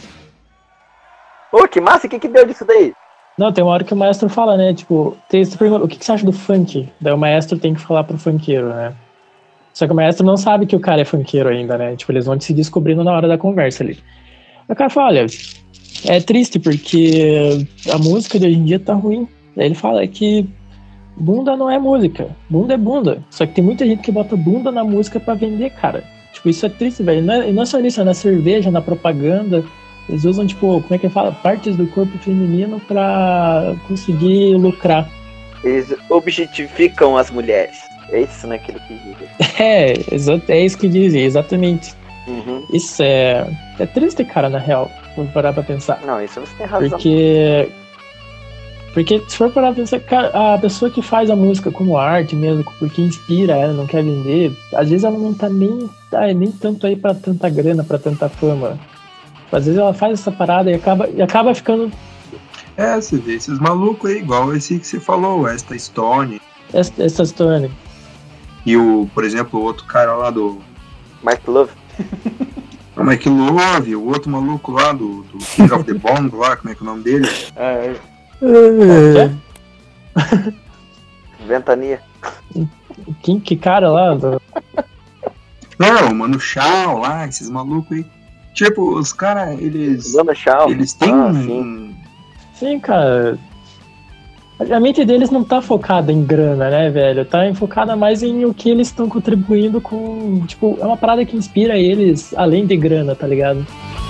A: Ô, que massa, o que deu disso daí?
C: Não, tem uma hora que o maestro fala, né? Tipo, o que você acha do funk? Daí o maestro tem que falar pro funkeiro, né? Só que o maestro não sabe que o cara é funkeiro ainda, né? Tipo, eles vão se descobrindo na hora da conversa ali. O cara fala, olha, é triste porque a música de hoje em dia tá ruim. Daí ele fala que bunda não é música, bunda é bunda. Só que tem muita gente que bota bunda na música pra vender, cara. Tipo, isso é triste, velho. E não é só nisso, é na cerveja, na propaganda. Eles usam, tipo, como é que fala? Partes do corpo feminino pra conseguir lucrar.
A: Eles objetificam as mulheres. É isso, né, aquilo que dizem.
C: É isso que dizem, exatamente.
A: Uhum.
C: Isso é triste, cara, na real, se for parar pra pensar.
A: Não, isso você tem razão.
C: Porque se for parar pra pensar, cara, a pessoa que faz a música como arte mesmo, porque inspira ela, não quer vender, às vezes ela não tá nem tanto aí pra tanta grana, pra tanta fama. Às vezes ela faz essa parada e acaba ficando...
E: É, você vê esses malucos aí, igual esse que você falou, esta Stone.
C: Essa Stone.
E: E por exemplo, o outro cara lá do...
A: Mike Love.
E: O Mike Love, o outro maluco lá do King of the Bomb lá, como é que é o nome dele?
A: Ventania.
C: Que cara lá?
E: Não, o Mano Chao lá, esses malucos aí. Tipo, os caras, eles têm
C: Sim, cara. A mente deles não tá focada em grana, né, velho? Tá focada mais em o que eles estão contribuindo com... Tipo, é uma parada que inspira eles, além de grana, tá ligado?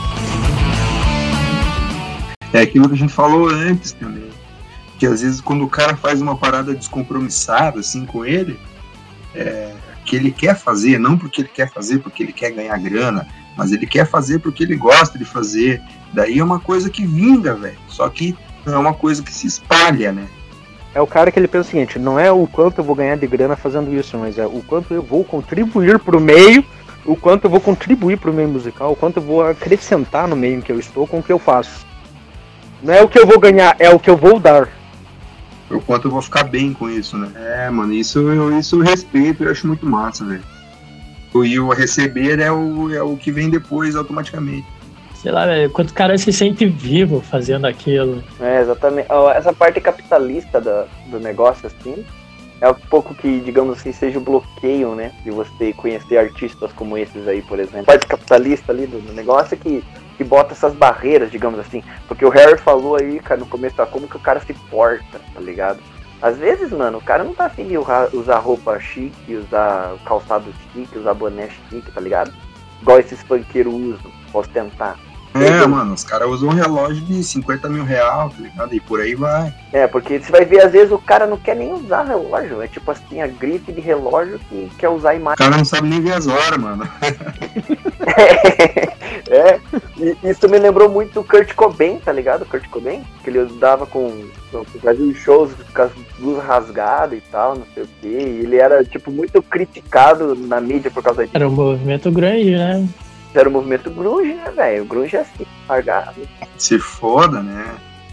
E: É aquilo que a gente falou antes também. Que às vezes quando o cara faz uma parada descompromissada, assim, com ele, que ele quer fazer, não porque ele quer fazer, porque ele quer ganhar grana, mas ele quer fazer porque ele gosta de fazer. Daí é uma coisa que vinga, velho. Só que não é uma coisa que se espalha, né?
B: É o cara que ele pensa o seguinte, não é o quanto eu vou ganhar de grana fazendo isso, mas é o quanto eu vou contribuir pro meio, o quanto eu vou contribuir pro meio musical, o quanto eu vou acrescentar no meio em que eu estou com o que eu faço. Não é o que eu vou ganhar, é o que eu vou dar.
E: O quanto eu vou ficar bem com isso, né? É, mano, isso eu respeito e eu acho muito massa, velho. E o receber é o que vem depois automaticamente.
C: Sei lá, velho, quanto o cara se sente vivo fazendo aquilo.
A: É, exatamente. Essa parte capitalista do negócio, assim, é um pouco que, digamos assim, seja o bloqueio, né? De você conhecer artistas como esses aí, por exemplo. A parte capitalista ali do negócio é que bota essas barreiras, digamos assim. Porque o Harry falou aí, cara, no começo, como que o cara se porta, tá ligado? Às vezes, mano, o cara não tá afim de usar roupa chique, usar calçado chique, usar boné chique, tá ligado? igual esses funkeiros usam, posso tentar.
E: Mano, os caras usam um relógio de 50 mil reais, tá ligado? E por aí vai.
A: Porque você vai ver, às vezes o cara não quer nem usar relógio. É tipo assim, a grife de relógio que quer usar a imagem.
E: O cara não sabe nem ver as horas, mano.
A: E isso me lembrou muito do Kurt Cobain, tá ligado? Kurt Cobain, que ele andava fazia shows com as luzes rasgadas e tal, não sei o quê. E ele era, tipo, muito criticado na mídia por causa disso.
C: Era um movimento grande, né?
A: Era o movimento grunge, né, velho? O grunge é assim, largado.
E: Se foda, né?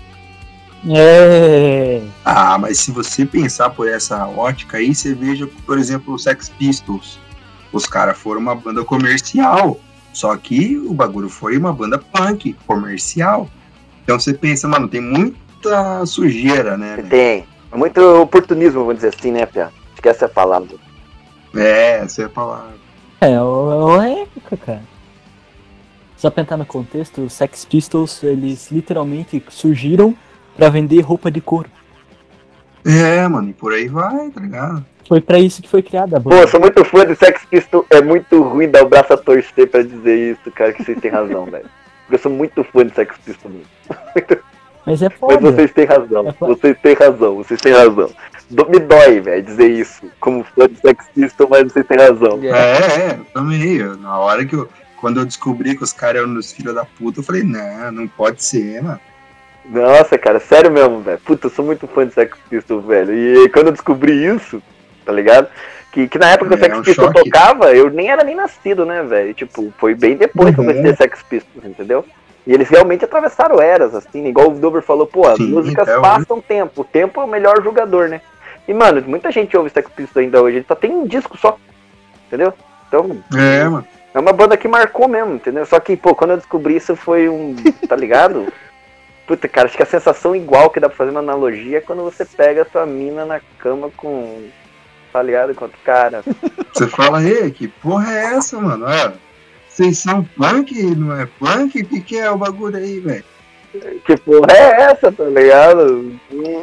E: Mas se você pensar por essa ótica aí, você veja, por exemplo, o Sex Pistols. Os caras foram uma banda comercial, só que o bagulho foi uma banda punk comercial. Então você pensa, mano, tem muita sujeira, né?
A: Tem. Muito oportunismo, vamos dizer assim, né, Pia? Acho que essa é a palavra.
E: Essa é a palavra.
D: É uma época, cara. Só pra entrar no contexto, os Sex Pistols, eles literalmente surgiram pra vender roupa de couro.
E: Mano, e por aí vai, tá ligado?
D: Foi pra isso que foi criada a
A: Pô,
D: banda.
A: eu sou muito fã de Sex Pistols. É muito ruim dar o braço a torcer pra dizer isso, cara, que vocês têm razão, velho. Porque eu sou muito fã de Sex Pistols.
D: Mas é foda.
A: Mas vocês têm razão, vocês têm razão. Me dói, velho, dizer isso. Como fã de Sex Pistols, mas vocês têm razão.
E: Eu também. Na hora que quando eu descobri que os caras eram os filhos da puta, eu falei, não pode ser, mano.
A: Nossa, cara, sério mesmo, velho. Puta, eu sou muito fã de Sex Pistols, velho. E quando eu descobri isso, tá ligado? Que na época que o Sex Pistols tocava, eu nem era nem nascido, né, velho? Tipo, foi bem depois que eu conheci Sex Pistols, entendeu? E eles realmente atravessaram eras, assim, igual o Dover falou, pô, as músicas passam tempo. O tempo é o melhor jogador, né? E, mano, muita gente ouve Sex Pistols ainda hoje, ele só tem um disco só, entendeu? Então,
E: mano.
A: É uma banda que marcou mesmo, entendeu? Só que, pô, quando eu descobri isso foi tá ligado? Puta, cara, acho que a sensação igual que dá pra fazer uma analogia é quando você pega a sua mina na cama com, tá ligado? Com outro cara.
E: Você fala, que porra é essa, mano? Vocês são punk, não é punk? O que é o bagulho aí, velho?
A: Que porra é essa, tá ligado?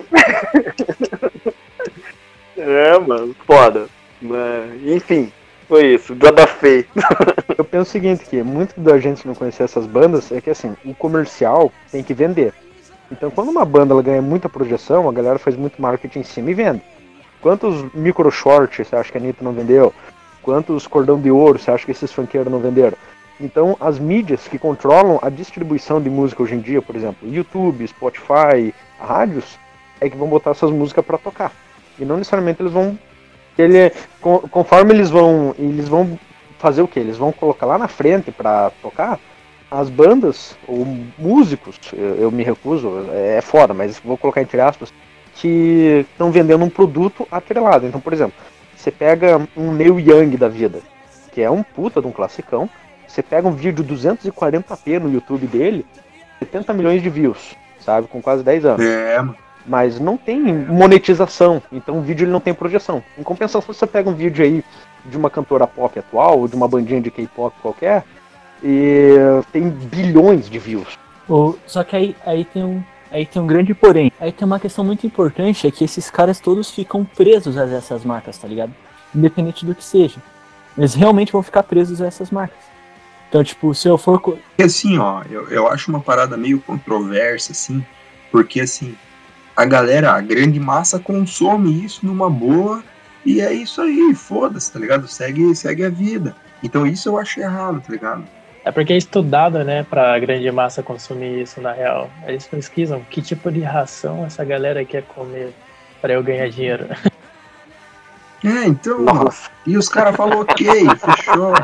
A: Mano, foda. Enfim, foi isso, desabafei.
B: Eu penso o seguinte, que muito da gente não conhecer essas bandas é que assim, o comercial tem que vender. Então quando uma banda ela ganha muita projeção, a galera faz muito marketing em cima e vende. Quantos micro shorts você acha que a Anitta não vendeu? Quantos cordão de ouro você acha que esses funkeiros não venderam? Então as mídias que controlam a distribuição de música hoje em dia, por exemplo, YouTube, Spotify, rádios, é que vão botar essas músicas pra tocar. E não necessariamente eles vão... conforme eles vão fazer o que? Eles vão colocar lá na frente pra tocar as bandas ou músicos, eu me recuso, é foda, mas vou colocar entre aspas, que estão vendendo um produto atrelado. Então, por exemplo, você pega um Neil Young da vida, que é um puta de um classicão, você pega um vídeo 240p no YouTube dele, 70 milhões de views, sabe, com quase 10 anos. Mas não tem monetização, então o vídeo ele não tem projeção. Em compensação, você pega um vídeo aí de uma cantora pop atual, ou de uma bandinha de K-pop qualquer, e tem bilhões de views.
D: Só que aí tem um grande porém. Aí tem uma questão muito importante, é que esses caras todos ficam presos a essas marcas, tá ligado? Independente do que seja. Eles realmente vão ficar presos a essas marcas. Então, tipo, se eu for...
E: E assim, eu acho uma parada meio controversa, assim, porque assim... A grande massa consome isso numa boa e é isso aí, foda-se, tá ligado? Segue a vida. Então isso eu acho errado, tá ligado?
C: É porque é estudado, né, pra grande massa consumir isso na real. Eles pesquisam que tipo de ração essa galera quer comer pra eu ganhar dinheiro.
E: Então, e os caras falam ok, fechou.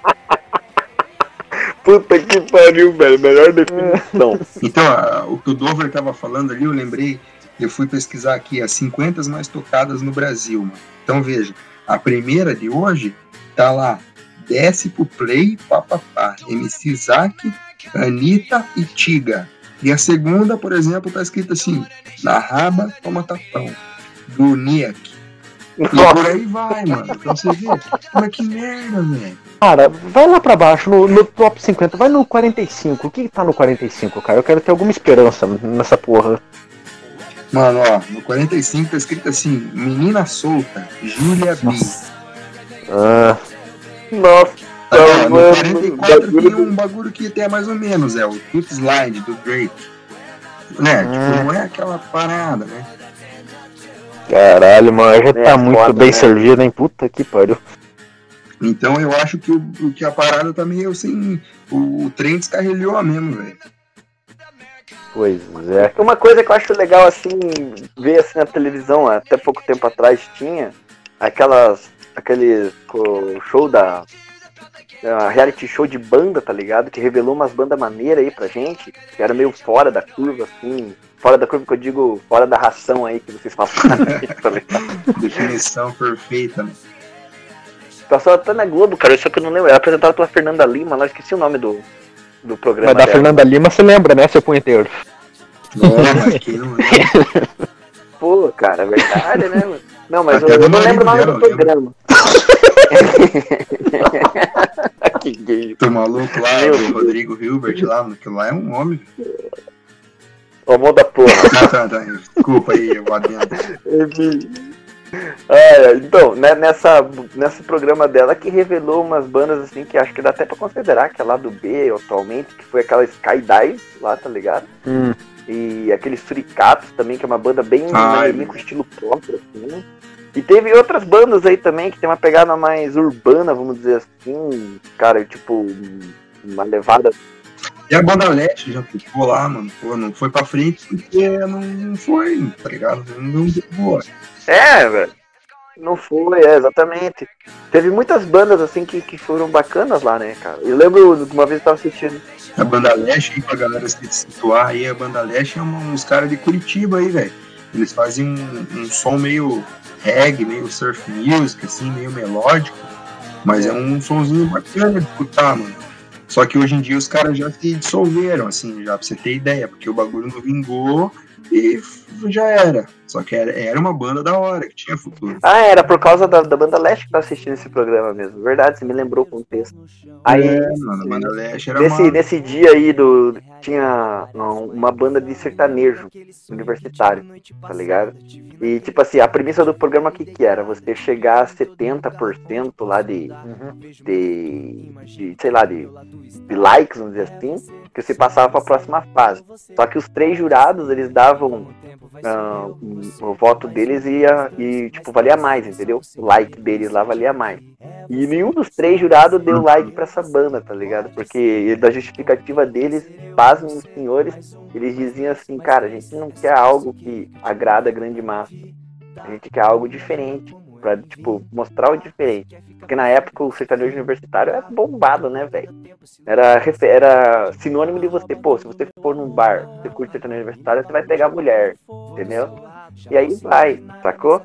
A: Puta que pariu, velho, melhor definição.
E: Então, o que o Dover tava falando ali, eu lembrei. Eu fui pesquisar aqui as 50 mais tocadas no Brasil, mano. Então veja, a primeira de hoje tá lá, Desce pro Play, papapá, MC Zack, Anitta e Tiga. E a segunda, por exemplo, tá escrito assim, Na Raba, Toma Tapão, do Niak. E por aí vai, mano. Então você vê, mas que merda, velho.
B: Cara, vai lá pra baixo, no top 50, vai no 45. O que tá no 45, cara? Eu quero ter alguma esperança nessa porra.
E: Mano, no 45 tá escrito assim, Menina Solta, Júlia B.
A: Nossa.
E: Ó, no 44 tem um bagulho que tem mais ou menos, o Tooth Slide do Drake. Né? Tipo, não é aquela parada, né?
B: Caralho, mano, já tá muito
A: foda,
B: bem
A: né?
B: servido, hein? Puta que pariu.
E: Então eu acho que a parada tá meio assim. O trem descarrilhou mesmo, velho.
A: Pois é. Uma coisa que eu acho legal, assim, ver assim na televisão, até pouco tempo atrás tinha aquele show reality show de banda, tá ligado? Que revelou umas bandas maneiras aí pra gente, que era meio fora da curva, assim. Fora da curva que eu digo, fora da ração aí que vocês falam. Tá ligado?
E: Definição perfeita, né?
A: Passou até na Globo, cara, só que eu não lembro. Era apresentado pela Fernanda Lima, lá, esqueci o nome do programa.
B: Mas da
A: dela.
B: Fernanda Lima você lembra, né, seu punheteiro?
E: Mas quem não lembra?
A: Pô, cara, é verdade, né, mano? Não, mas
E: Até
A: eu
E: do
A: não lembro o nome
E: marido
A: do
E: dela,
A: programa. Que gay.
E: Tô maluco lá,
A: Meu
E: o
A: Deus.
E: Rodrigo Hilbert lá, aquilo lá é um homem.
A: Ô, mão da porra.
E: Tá, desculpa aí, eu adendo.
A: Então, né, nesse programa dela que revelou umas bandas assim que acho que dá até pra considerar que é lá do B atualmente, que foi aquela Skydive lá, tá ligado? E aqueles Suricatos também, que é uma banda bem maneirinha, com estilo próprio, assim. E teve outras bandas aí também que tem uma pegada mais urbana, vamos dizer assim, cara, tipo, uma levada.
E: E a Banda Leste já ficou lá, mano. Pô, não foi pra frente porque não foi, tá ligado? Não deu boa.
A: Velho. Não foi, exatamente. Teve muitas bandas assim que foram bacanas lá, né, cara? Eu lembro de uma vez eu tava assistindo.
E: A Banda Leste, aí, pra galera se situar aí, a Banda Leste é uns caras de Curitiba aí, velho. Eles fazem um som meio reggae, meio surf music, assim, meio melódico. Mas é um sonzinho bacana de escutar, mano. Só que hoje em dia os caras já se dissolveram, assim, já pra você ter ideia, porque o bagulho não vingou e já era. Só que era uma banda da hora, que tinha futuro.
A: Era por causa da Banda Leste que tá assistindo esse programa mesmo. Verdade, você me lembrou o contexto. Aí,
E: mano, a Banda Leste era
A: nesse dia aí tinha uma banda de sertanejo universitário, tá ligado? E tipo assim, a premissa do programa que era? Você chegar a 70% lá de sei lá, de likes, vamos dizer assim, que você passava pra próxima fase. Só que os 3 jurados, eles davam o voto deles e tipo, valia mais, entendeu? O like deles lá valia mais. E nenhum dos 3 jurados deu like pra essa banda, tá ligado? Porque da justificativa deles, pasmem os senhores, eles diziam assim, cara, a gente não quer algo que agrada a grande massa. A gente quer algo diferente, pra, tipo, mostrar o diferente. Porque na época o sertanejo universitário era bombado, né, velho? Era sinônimo de você, pô, se você for num bar, você curte sertanejo universitário, você vai pegar mulher, entendeu? E aí vai, sacou?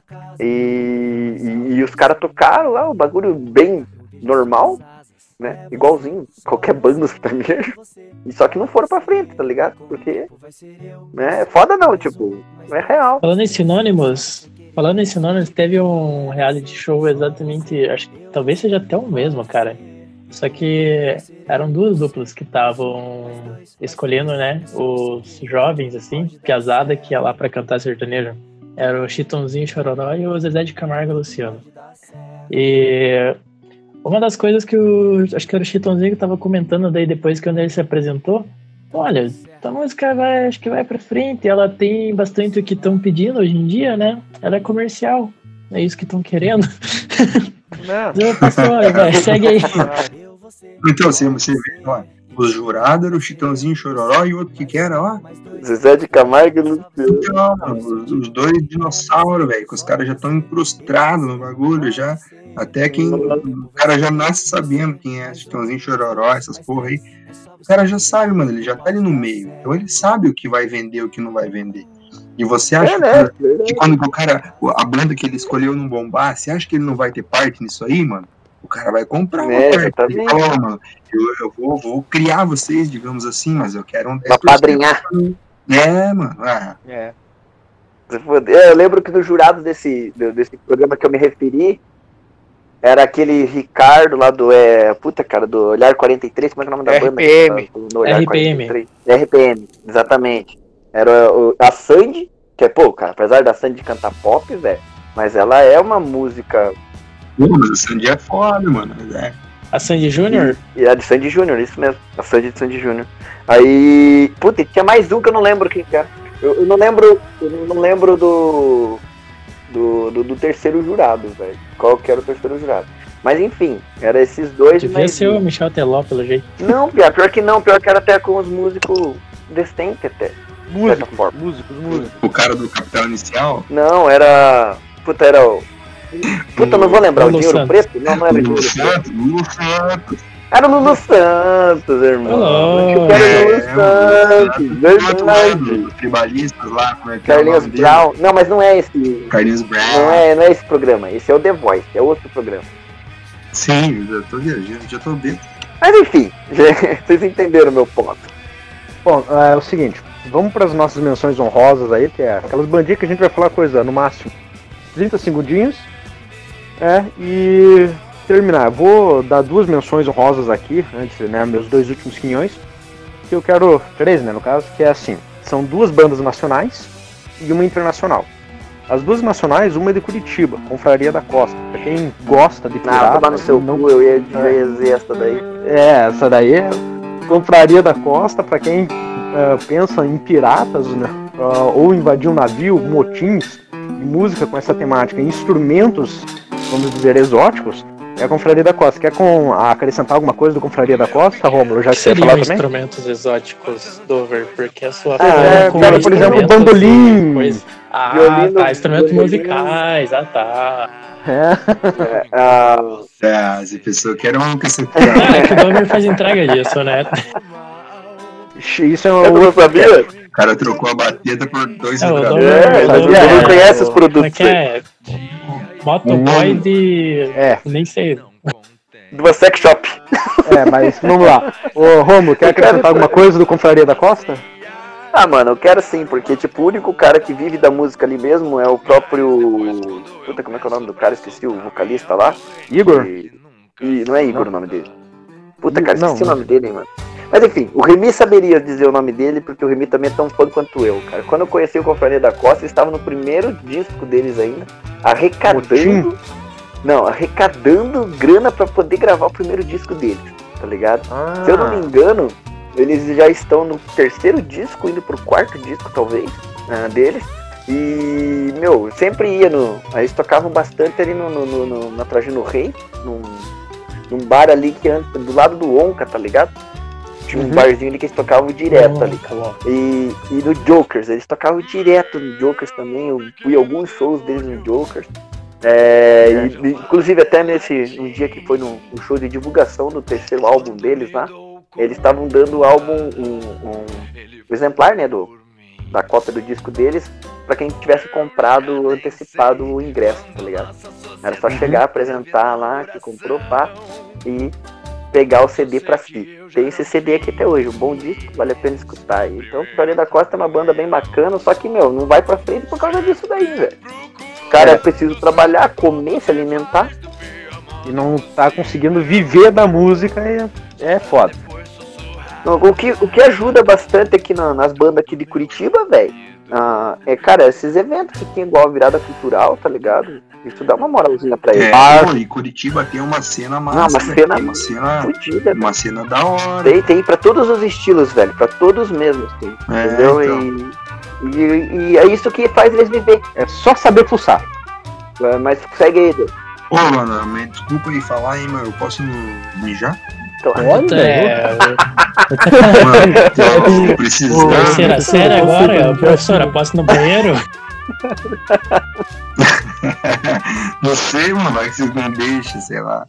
A: E os caras tocaram lá, o bagulho bem normal, né? Igualzinho qualquer banda sertanejo. E só que não foram pra frente, tá ligado? Porque é foda não, tipo, é real.
C: Falando em sinônimos, teve um reality show exatamente, acho que talvez seja até o mesmo, cara. Só que eram 2 duplas que estavam escolhendo, né, os jovens, assim, piazada que ia lá pra cantar sertanejo. Era o Chitãozinho Chororó e o Zezé de Camargo e Luciano. E uma das coisas que acho que era o Chitãozinho que tava comentando daí depois que ele se apresentou, olha, a música acho que vai pra frente, ela tem bastante o que estão pedindo hoje em dia, né? Ela é comercial, é isso que estão querendo.
B: Não.
C: Pastor, vai, segue aí.
E: Então, você vê, ó, os jurados eram o Chitãozinho Chororó e o outro que era, ó.
A: Zezé de Camargo e Luciano.
E: Não, mano, os 2 dinossauros, velho, que os caras já estão incrustados no bagulho, já. Até o cara já nasce sabendo quem é Chitãozinho Chororó, essas porra aí. O cara já sabe, mano, ele já tá ali no meio. Então ele sabe o que vai vender e o que não vai vender. E você acha que quando o cara, a banda que ele escolheu não bombar, você acha que ele não vai ter parte nisso aí, mano? O cara vai comprar uma parte. Ele fala, mano, eu vou criar vocês, digamos assim, mas eu quero um 10%.
A: Pra padrinhar.
E: Mano.
A: Eu lembro que no jurado desse programa que eu me referi, era aquele Ricardo lá do do Olhar 43, como é que é o nome da banda?
B: RPM.
A: No Olhar
C: RPM.
A: 43. RPM, exatamente. Era a Sandy, que é, pô, cara, apesar da Sandy cantar pop, velho, mas ela é uma música.
E: Pô, mas a Sandy é foda, mano.
C: A Sandy Júnior?
A: E a de Sandy Júnior, isso mesmo. A Sandy de Sandy Júnior. Aí. Puta, tinha mais um que eu não lembro quem que era. Eu não lembro do terceiro jurado, velho. Qual que era o terceiro jurado? Mas enfim, era esses dois.
C: Devia ser o Michel Teló, pelo jeito.
A: Não, pior que não. Pior que era até com os músicos decentes até.
B: Músicos.
E: O cara do Capital Inicial?
A: Não, era... Puta, era o... Puta, não vou lembrar. O
C: Lulu
A: Dinheiro
C: Santos.
A: Preto? Não era Dinheiro Preto.
E: Lulu Santos.
A: Era o Lulu Santos, irmão.
C: Oh,
A: Era o Lulu Santos, verdade.
E: Os tribalistas lá, como é que
A: Carlinhos
E: é o nome
A: Brown.
E: dele?
A: Não, mas não é esse.
E: Carlinhos Brown.
A: Não é esse programa. Esse é o The Voice, é outro programa.
E: Sim, eu tô viajando, já tô vendo.
A: Mas enfim, vocês entenderam o meu ponto.
B: Bom, é o seguinte, vamos para as nossas menções honrosas aí, que é aquelas bandinhas que a gente vai falar coisa no máximo 30 segundinhos. E terminar. Eu vou dar 2 menções honrosas aqui, antes, né, meus 2 últimos quinhões. Que eu quero, 3, né, no caso, que é assim, são 2 bandas nacionais e uma internacional. As 2 nacionais, uma é de Curitiba, Confraria da Costa. Pra quem gosta de pirata...
A: Tomar no seu cu, eu ia dizer essa daí.
B: Essa daí é Confraria da Costa, pra quem pensa em piratas, né, ou invadir um navio, motins, e música com essa temática, instrumentos, vamos dizer, exóticos, é a Confraria da Costa. Quer acrescentar alguma coisa do Confraria da Costa, Rômulo? Já que você ia falar também?
C: Instrumentos exóticos, Dover, porque a sua
B: cara, por exemplo, bandolim,
A: violino,
C: instrumentos
A: violino.
C: musicais, tá.
E: As pessoas querem um que você
C: É que o Dover faz entrega disso, né?
B: Isso é
A: Eu não sabia?
E: O cara trocou a batida por 2
C: o
E: vibradores.
A: Dover não conhece os produtos.
C: Como é que é? Motoboy de... nem sei.
A: De uma sex shop.
B: Mas vamos lá. Ô, Romulo, quer acrescentar alguma coisa do Confraria da Costa?
A: Ah, mano, eu quero sim, porque, tipo, o único cara que vive da música ali mesmo é o próprio... Puta, como é que é o nome do cara? Esqueci, o vocalista lá.
B: Igor?
A: E não é Igor o nome dele. Puta, cara, esqueci
B: Não.
A: o nome dele, hein, mano. Mas enfim, o Remy saberia dizer o nome dele, porque o Remy também é tão fã quanto eu, cara. Quando eu conheci o Confraria da Costa, eles estavam no primeiro disco deles ainda, arrecadando grana pra poder gravar o primeiro disco deles, tá ligado? Se eu não me engano, eles já estão no 3º disco, indo pro 4º disco, talvez, deles. E, meu, sempre ia eles tocavam bastante ali na Trajano Rei, num bar ali que antes, do lado do Onca, tá ligado? Tinha um barzinho ali que eles tocavam direto ali. E no Jokers, eles tocavam direto no Jokers também. Eu fui a alguns shows deles no Jokers. Inclusive até um dia que foi no show de divulgação do 3º álbum deles lá, eles estavam dando o álbum, um exemplar, né, da cópia do disco deles, pra quem tivesse comprado antecipado o ingresso, tá ligado? Era só chegar, apresentar lá, que comprou, pá, e pegar o CD pra si. Tem esse CD aqui até hoje, um bom disco, vale a pena escutar. Então, Confraria da Costa é uma banda bem bacana, só que, meu, não vai pra frente por causa disso daí, velho. O cara precisa trabalhar, comer, se alimentar.
B: E não tá conseguindo viver da música, é foda.
A: O que ajuda bastante aqui nas bandas aqui de Curitiba, velho, cara, esses eventos que tem igual a virada cultural, tá ligado? Isso dá uma moralzinha pra eles.
E: E Curitiba tem uma cena massa. Uma cena da hora.
A: Tem pra todos os estilos, velho, pra todos mesmo, assim, entendeu?
E: Então.
A: E é isso que faz eles viver.
B: É só saber fuçar.
A: Mas segue aí, Deus.
E: Ô, mano, me desculpa aí falar, hein, mas eu posso mijar?
A: Claro.
E: Mano, precisando.
C: Terceira série agora, professora, posso ir no banheiro?
E: Não sei, mano, vai que vocês não deixam, sei lá.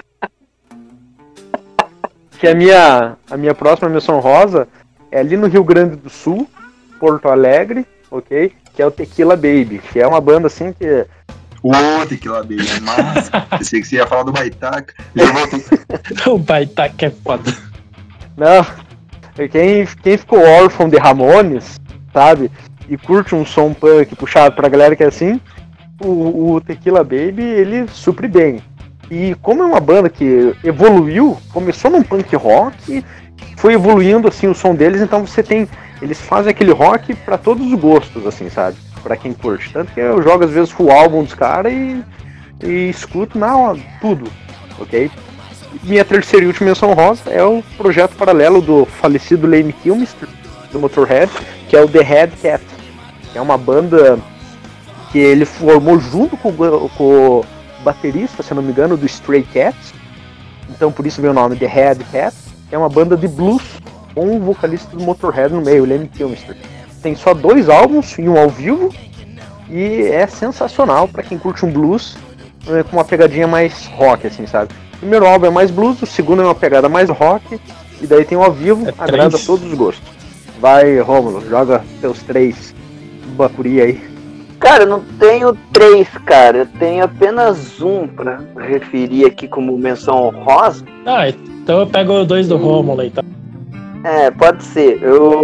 B: Que a minha próxima menção rosa é ali no Rio Grande do Sul, Porto Alegre, ok? Que é o Tequila Baby, que é uma banda assim que...
E: Tequila Baby, mas pensei que você ia falar do Baitaca. Já voltei.
C: O Baitaca é foda.
B: Não, quem ficou órfão de Ramones, sabe? E curte um som punk puxado pra galera que é assim, o Tequila Baby, ele supre bem. E como é uma banda que evoluiu, começou num punk rock, foi evoluindo assim o som deles, então eles fazem aquele rock pra todos os gostos, assim, sabe? Pra quem curte. Tanto que eu jogo às vezes full álbum dos caras e escuto tudo, ok? minha terceira e última menção rosa é o projeto paralelo do falecido Lemmy Kilmister, do Motorhead, que é o The Head Cat. É uma banda que ele formou junto com o baterista, se não me engano, do Stray Cats. Então por isso veio o nome The Head Cat. É uma banda de blues com um vocalista do Motorhead no meio, o Lemmy Kilmister. Tem só 2 álbuns e um ao vivo. E é sensacional pra quem curte um blues com uma pegadinha mais rock, assim, sabe? O primeiro álbum é mais blues, o segundo é uma pegada mais rock. E daí tem o ao vivo, agrada a todos os gostos. Vai, Rômulo, joga seus 3 bacuri aí.
A: Cara, eu não tenho 3, cara. Eu tenho apenas um pra referir aqui como menção honrosa.
C: Ah, então eu pego 2 do Rômulo, então.
A: É, pode ser.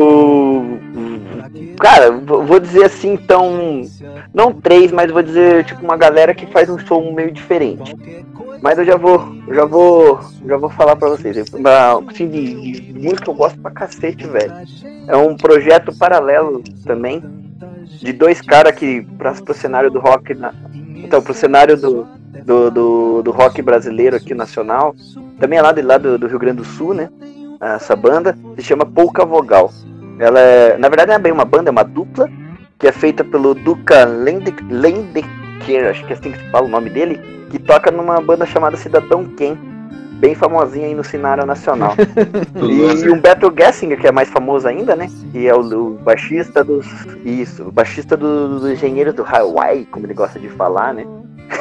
A: Cara, vou dizer assim, então... Não 3, mas vou dizer, tipo, uma galera que faz um show meio diferente. Mas eu já vou falar pra vocês. Assim, de muito que eu gosto pra cacete, velho. É um projeto paralelo também, de 2 caras que, pro cenário do rock... Então, pro cenário do rock brasileiro aqui, nacional. Também é lá do Rio Grande do Sul, né? Essa banda se chama Pouca Vogal. Ela é, na verdade não é bem uma banda, é uma dupla, que é feita pelo Duca Lendecker, acho que é assim que se fala o nome dele, que toca numa banda chamada Cidadão Ken, bem famosinha aí no cenário nacional. E o Beto Gessinger, que é mais famoso ainda, né? Que é o baixista dos... Isso, o baixista dos Engenheiros do Hawaii, como ele gosta de falar, né?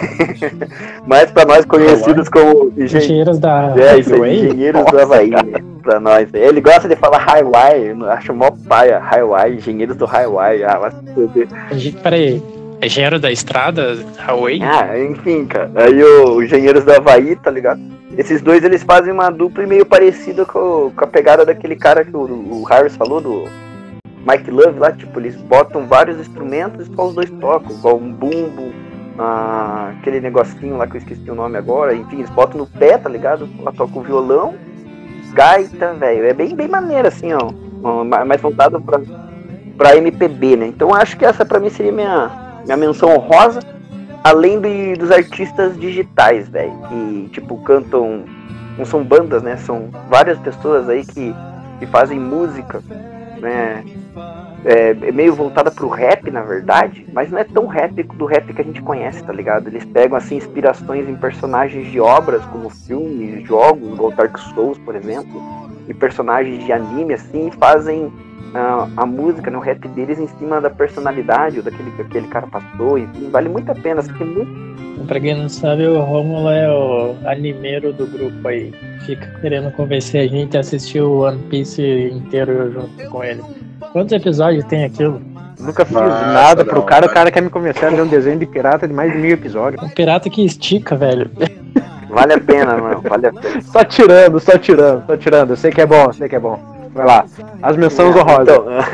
A: Mas pra nós conhecidos como
C: Engenheiros da
A: Engenheiros do Havaí, né? Pra nós. Ele gosta de falar Hawaii, acho mó paia, Hawaii, Engenheiros do Hawaii. Vai se fuder.
C: Peraí, Engenheiro da Estrada, Hawaii?
A: Enfim, cara. Aí o Engenheiros do Havaí, tá ligado? Esses 2, eles fazem uma dupla meio parecida com a pegada daquele cara que o Harris falou, do Mike Love lá, tipo, eles botam vários instrumentos e só os 2 tocam, igual um bumbo, aquele negocinho lá que eu esqueci o nome agora, enfim, eles botam no pé, tá ligado? Ela toca o violão, gaita, velho, é bem maneiro, assim, ó, mais voltado pra MPB, né? Então acho que essa pra mim seria minha menção honrosa, além dos artistas digitais, velho, que, tipo, cantam, não são bandas, né? São várias pessoas aí que fazem música, né? É meio voltada pro rap, na verdade, mas não é tão rap do rap que a gente conhece, tá ligado? Eles pegam, assim, inspirações em personagens de obras, como filmes, jogos, igual Dark Souls, por exemplo, e personagens de anime, assim, e fazem a música, né, o rap deles em cima da personalidade, ou daquele que aquele cara passou, enfim, vale muito a pena, assim, muito...
C: Pra quem não sabe, o Rômulo é o animeiro do grupo aí, fica querendo convencer a gente a assistir o One Piece inteiro junto com ele. Quantos episódios tem aquilo?
B: Nunca fiz nada pro cara, o cara quer me convencer a ler um desenho de pirata de mais de 1000 episódios.
C: Um pirata que estica, velho.
A: Vale a pena, mano, vale a pena.
B: Só tirando, eu sei que é bom. Vai lá, as menções honrosas.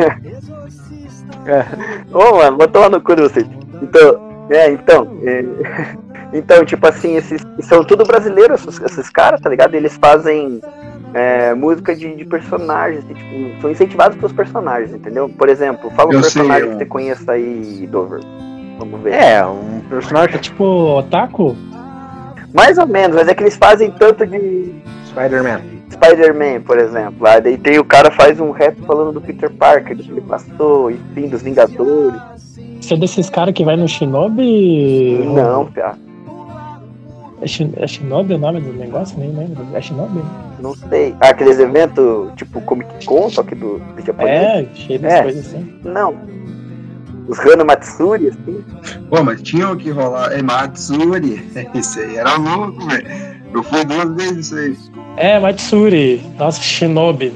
A: Ô, mano, botou lá no cu de vocês. Então, tipo assim, são tudo brasileiros, esses caras, tá ligado? Eles fazem música de personagens, tipo, são incentivados pelos personagens, entendeu? Por exemplo, fala um personagem que você conheça aí, Dover. Vamos ver.
B: Um personagem
C: tipo Otaku?
A: Mais ou menos, mas é que eles fazem tanto de... Spider-Man, por exemplo. Aí daí tem o cara faz um rap falando do Peter Parker, do que ele passou, enfim, dos Vingadores.
C: Você é desses caras que vai no Shinobi?
A: Não, piá.
C: É Shinobi o nome do negócio? Nem lembro. É Shinobi?
A: Não sei. Aqueles eventos tipo Comic Con, só que do japonês?
C: Cheio de coisas assim.
A: Não. Os Hana Matsuri, assim.
E: Pô, mas tinha que rolar. Matsuri. Isso aí era louco, velho. Eu fui 2 vezes isso aí.
C: Matsuri. Nossa, Shinobi.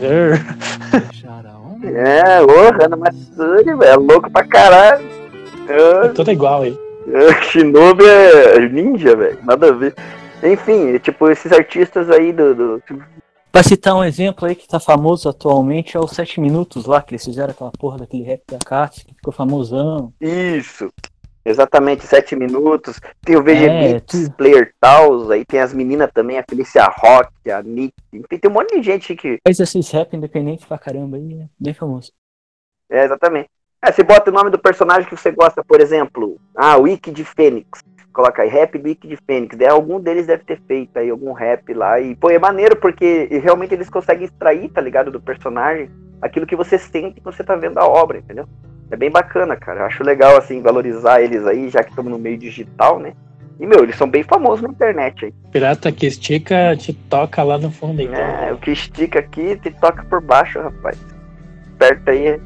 A: Hana Matsuri, velho. É louco pra caralho.
C: É tudo igual aí.
A: Shinobi é ninja, velho. Nada a ver. Enfim, tipo, esses artistas aí do...
D: Pra citar um exemplo aí que tá famoso atualmente é o 7 Minutos lá, que eles fizeram aquela porra daquele rap da Kat, que ficou famosão.
A: Isso, exatamente, 7 Minutos. Tem o VG Beats, Player Taus, aí tem as meninas também, a Felícia Rock, a Nick, tem um monte de gente que...
D: Faz esses rap independente pra caramba aí, bem famoso.
A: Exatamente. Você bota o nome do personagem que você gosta, por exemplo, o Wiki de Fênix. coloca aí, rap do Wicked Fênix, daí algum deles deve ter feito aí algum rap lá, e pô, é maneiro porque realmente eles conseguem extrair, tá ligado, do personagem, aquilo que você sente quando você tá vendo a obra, entendeu? É bem bacana, cara, eu acho legal, assim, valorizar eles aí, já que estamos no meio digital, né? E, meu, eles são bem famosos na internet aí.
C: Pirata que estica, te toca lá no fundo, então.
A: É, o que estica aqui, te toca por baixo, rapaz. Perto aí.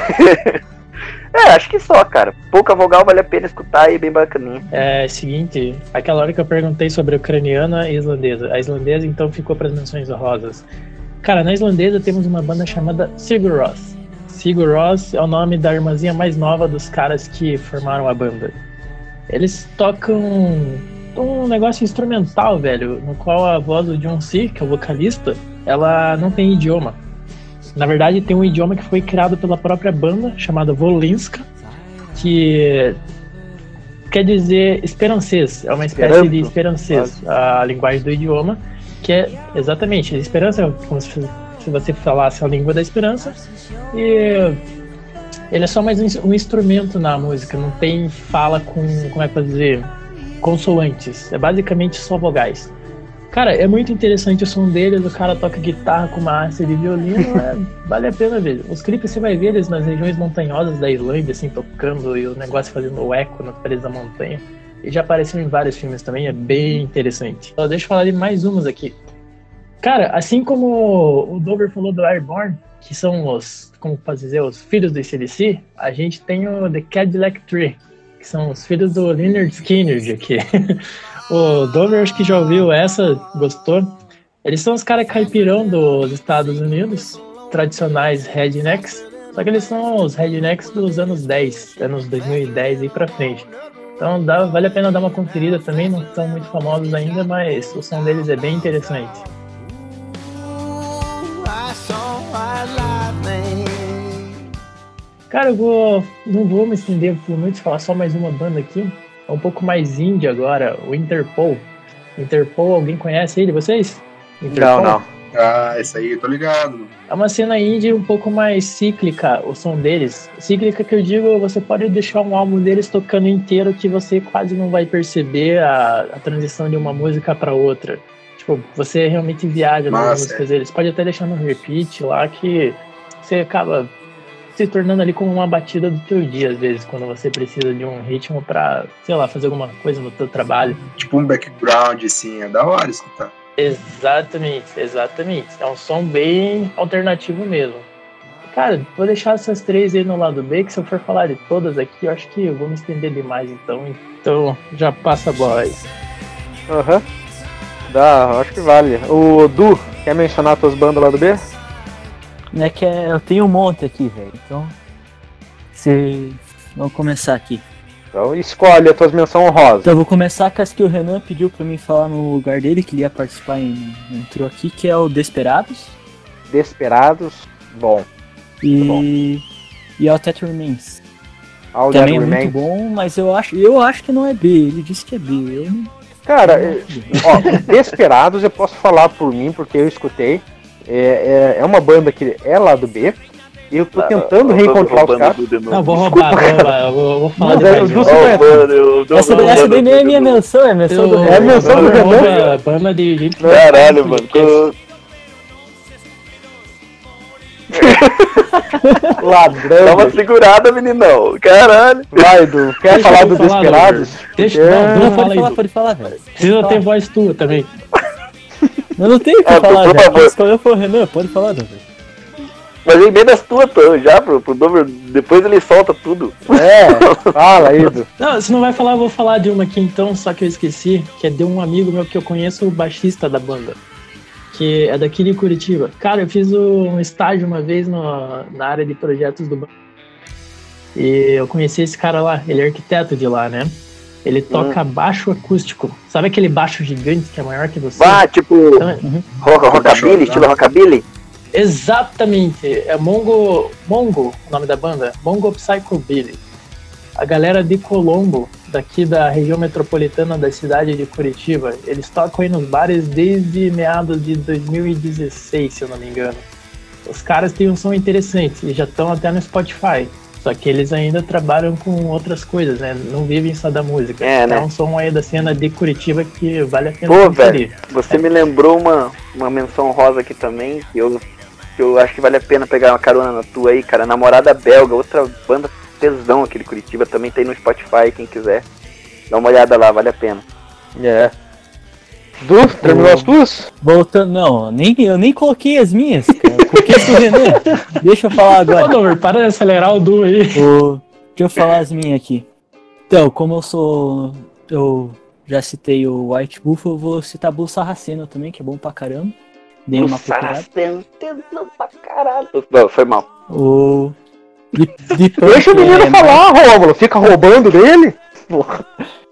A: Acho que só, cara. Pouca vogal, vale a pena escutar aí, bem bacaninha.
C: É seguinte, aquela hora que eu perguntei sobre a ucraniana e islandesa. A islandesa, então, ficou para as menções honrosas. Cara, na islandesa temos uma banda chamada Sigur Rós. Sigur Rós é o nome da irmãzinha mais nova dos caras que formaram a banda. Eles tocam um negócio instrumental, velho, no qual a voz do John C., que é o vocalista, ela não tem idioma. Na verdade, tem um idioma que foi criado pela própria banda, chamada Volinska, que quer dizer esperancês. É uma espécie de esperancês, a linguagem do idioma, que é exatamente esperança, como se você falasse a língua da esperança. E ele é só mais um instrumento na música, não tem fala com, como é que eu vou dizer, consoantes. É basicamente só vogais. Cara, é muito interessante o som deles, o cara toca guitarra com uma haste de violino, vale a pena ver. Os clipes você vai ver eles nas regiões montanhosas da Islândia, assim, tocando e o negócio fazendo o eco nas paredes da montanha. E já apareceu em vários filmes também, é bem interessante. Então, deixa eu falar de mais umas aqui. Cara, assim como o Dover falou do Airborne, que são os, como posso dizer, os filhos do AC/DC, a gente tem o The Cadillac Tree, que são os filhos do Lynyrd Skynyrd aqui. O Dover acho que já ouviu essa, gostou. Eles são os caras caipirão dos Estados Unidos, tradicionais rednecks, só que eles são os rednecks dos anos 10, anos 2010 e pra frente. Então vale a pena dar uma conferida também, não são muito famosos ainda, mas o som deles é bem interessante. Cara, não vou me estender por muito, falar só mais uma banda aqui. É um pouco mais indie agora, o Interpol. Interpol, alguém conhece ele, vocês? Interpol?
A: Não.
E: Ah, esse aí, eu tô ligado.
C: É uma cena indie um pouco mais cíclica, o som deles. Cíclica que eu digo, você pode deixar um álbum deles tocando inteiro que você quase não vai perceber a transição de uma música para outra. Tipo, você realmente viaja nas músicas deles. Pode até deixar no repeat lá que você acaba se tornando ali como uma batida do teu dia, às vezes, quando você precisa de um ritmo pra, sei lá, fazer alguma coisa no teu trabalho.
E: Tipo um background, assim, é da hora escutar.
C: Exatamente. É um som bem alternativo mesmo. Cara, vou deixar essas três aí no lado B, que se eu for falar de todas aqui, eu acho que eu vou me estender demais, então já passa a bola aí.
B: Aham. Acho que vale. O Du, quer mencionar tuas bandas lá do B?
D: Eu tenho um monte aqui, velho. Então, vamos começar aqui.
B: Então escolhe as tuas menções honrosas.
D: Então eu vou começar com as que o Renan pediu pra mim falar no lugar dele, que ele ia participar e entrou aqui, que é o Desperados.
B: Bom.
D: E All That Remains.
B: All
D: Também
B: That
D: é
B: Remains.
D: muito bom, mas eu acho que não é B. Ele disse que é B.
B: Cara, Desperados eu posso falar por mim, porque eu escutei. É uma banda que é lá do B. E eu tô tentando reencontrar os caras.
C: Não, vou roubar, vou falar
D: Essa daí nem é minha menção, é a menção do Renan.
B: É a menção do Renan.
C: Banda de gente.
A: Caralho, mano.
B: Ladrão.
A: Dá uma segurada, meninão. Caralho.
B: Vai, Du. Quer falar do Desperados?
D: Pode falar, velho.
C: Precisa ter voz tua também.
D: Eu não tenho o que falar, velho. Quem escolheu foi o Renan, pode falar, velho.
A: Mas em meio das tuas, já, pro Dover, depois ele solta tudo.
B: Fala aí, Du.
C: Não, se não vai falar, eu vou falar de uma aqui então, só que eu esqueci, que é de um amigo meu que eu conheço, o baixista da banda, que é daqui de Curitiba. Cara, eu fiz um estágio uma vez na área de projetos do banco. E eu conheci esse cara lá, ele é arquiteto de lá, né? Ele toca baixo acústico. Sabe aquele baixo gigante que é maior que você?
A: Tipo, rockabilly, estilo rockabilly?
C: Exatamente, é Mongo, o nome da banda, Mongo Psychobilly. A galera de Colombo, daqui da região metropolitana da cidade de Curitiba, eles tocam aí nos bares desde meados de 2016, se eu não me engano. Os caras têm um som interessante e já estão até no Spotify. Só que eles ainda trabalham com outras coisas, né? Não vivem só da música.
A: É, né?
C: É um som aí da cena de Curitiba que vale a pena
A: Pô,
C: conferir.
A: velho, você me lembrou uma menção rosa aqui também, que eu acho que vale a pena pegar uma carona na tua aí, cara. Namorada Belga, outra banda tesão aqui de Curitiba, também tem no Spotify, quem quiser. Dá uma olhada lá, vale a pena.
B: É. Du, terminou as tuas?
D: Voltando, não, eu nem coloquei as minhas, cara. Coloquei as do Renan. Deixa eu falar agora.
C: Ô, Dover, para de acelerar o Du aí.
D: Deixa eu falar as minhas aqui. Então, como eu já citei o White Buffalo, eu vou citar Blue Sarraceno também, que é bom pra caramba. Dei uma procurada.
A: Tesão pra caralho. Não, foi mal.
D: O
B: Deixa o menino falar, Rômulo. Fica roubando dele? Porra.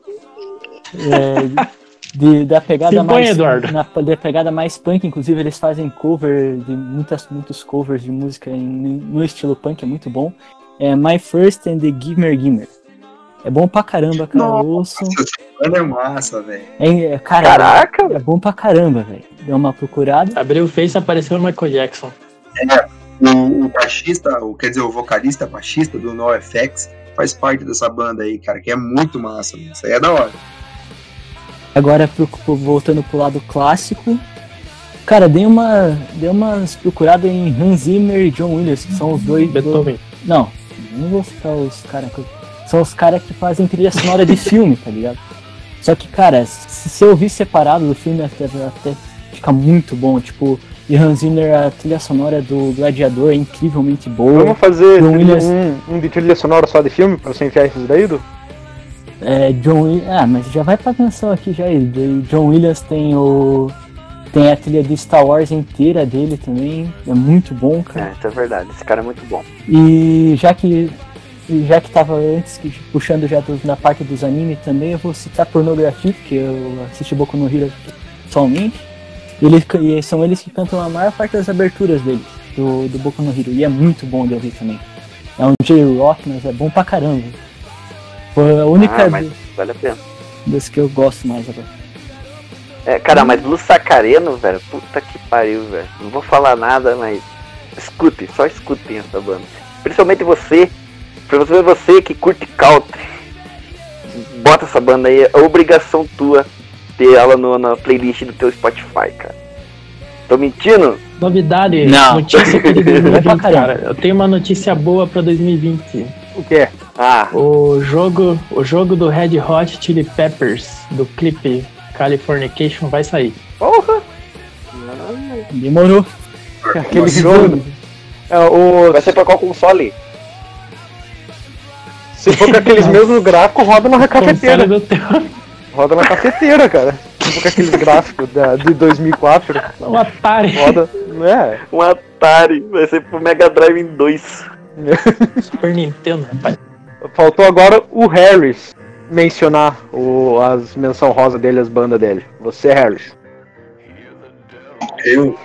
D: Da pegada
C: Se põe,
D: mais
C: Eduardo.
D: da pegada mais punk, inclusive eles fazem cover de muitos covers de música no estilo punk, é muito bom. É My First and the Gimmer Gimmer. É bom pra caramba, cara. Ouço.
E: Essa banda é massa, velho.
A: Caraca,
D: é bom pra caramba, velho. Deu uma procurada.
C: Abriu o Face e apareceu o Michael Jackson.
E: O baixista, quer dizer, o vocalista baixista do NoFX faz parte dessa banda aí, cara, que é muito massa, mano. Isso aí é da hora.
D: Agora, voltando pro lado clássico, cara, dei umas procuradas em Hans Zimmer e John Williams, que são os dois...
C: Beethoven.
D: Não vou citar os caras. São os caras que fazem trilha sonora de filme, tá ligado? Só que, cara, se você ouvir separado do filme, até fica muito bom. Tipo, e Hans Zimmer, a trilha sonora do Gladiador é incrivelmente boa.
B: Vamos fazer
D: John Williams...
B: um de trilha sonora só de filme, pra você enfiar esses daí, Du?
D: mas já vai pra canção aqui já. John Williams tem a trilha de Star Wars inteira dele também, é muito bom, cara.
A: Isso é verdade, esse cara é muito bom.
D: E já que tava antes, puxando já na parte dos animes também, eu vou citar Pornografia, que eu assisti Boku no Hero somente. E são eles que cantam a maior parte das aberturas deles, do Boku no Hero, e é muito bom de ouvir também. É um J-Rock, mas é bom pra caramba. Foi a única
A: mas vale a pena.
D: das que eu gosto mais agora.
A: Cara, mas Blue Sarraceno, velho, puta que pariu, velho. Não vou falar nada, mas só escutem essa banda. Principalmente você que curte country. Bota essa banda aí, é obrigação tua ter ela na playlist do teu Spotify, cara. Tô mentindo?
C: Novidade,
D: Não.
C: notícia para 2020, cara. Eu tenho uma notícia boa pra 2020.
B: O que é?
C: O jogo do Red Hot Chili Peppers, do clipe Californication, vai sair.
A: Porra!
D: Demorou.
B: Aquele jogo.
A: Vai ser pra qual console?
B: Se for com aqueles mesmos gráficos, roda na cafeteira.
C: Console do teu-
B: Roda na cafeteira, cara. Se for com aqueles gráficos de 2004,
C: Um Atari.
B: roda. Não é?
A: Um Atari, vai ser pro Mega Drive 2.
C: Super Nintendo, rapaz.
B: Faltou agora o Harris mencionar as menção rosa dele, as bandas dele. Você, Harris.
E: Eu.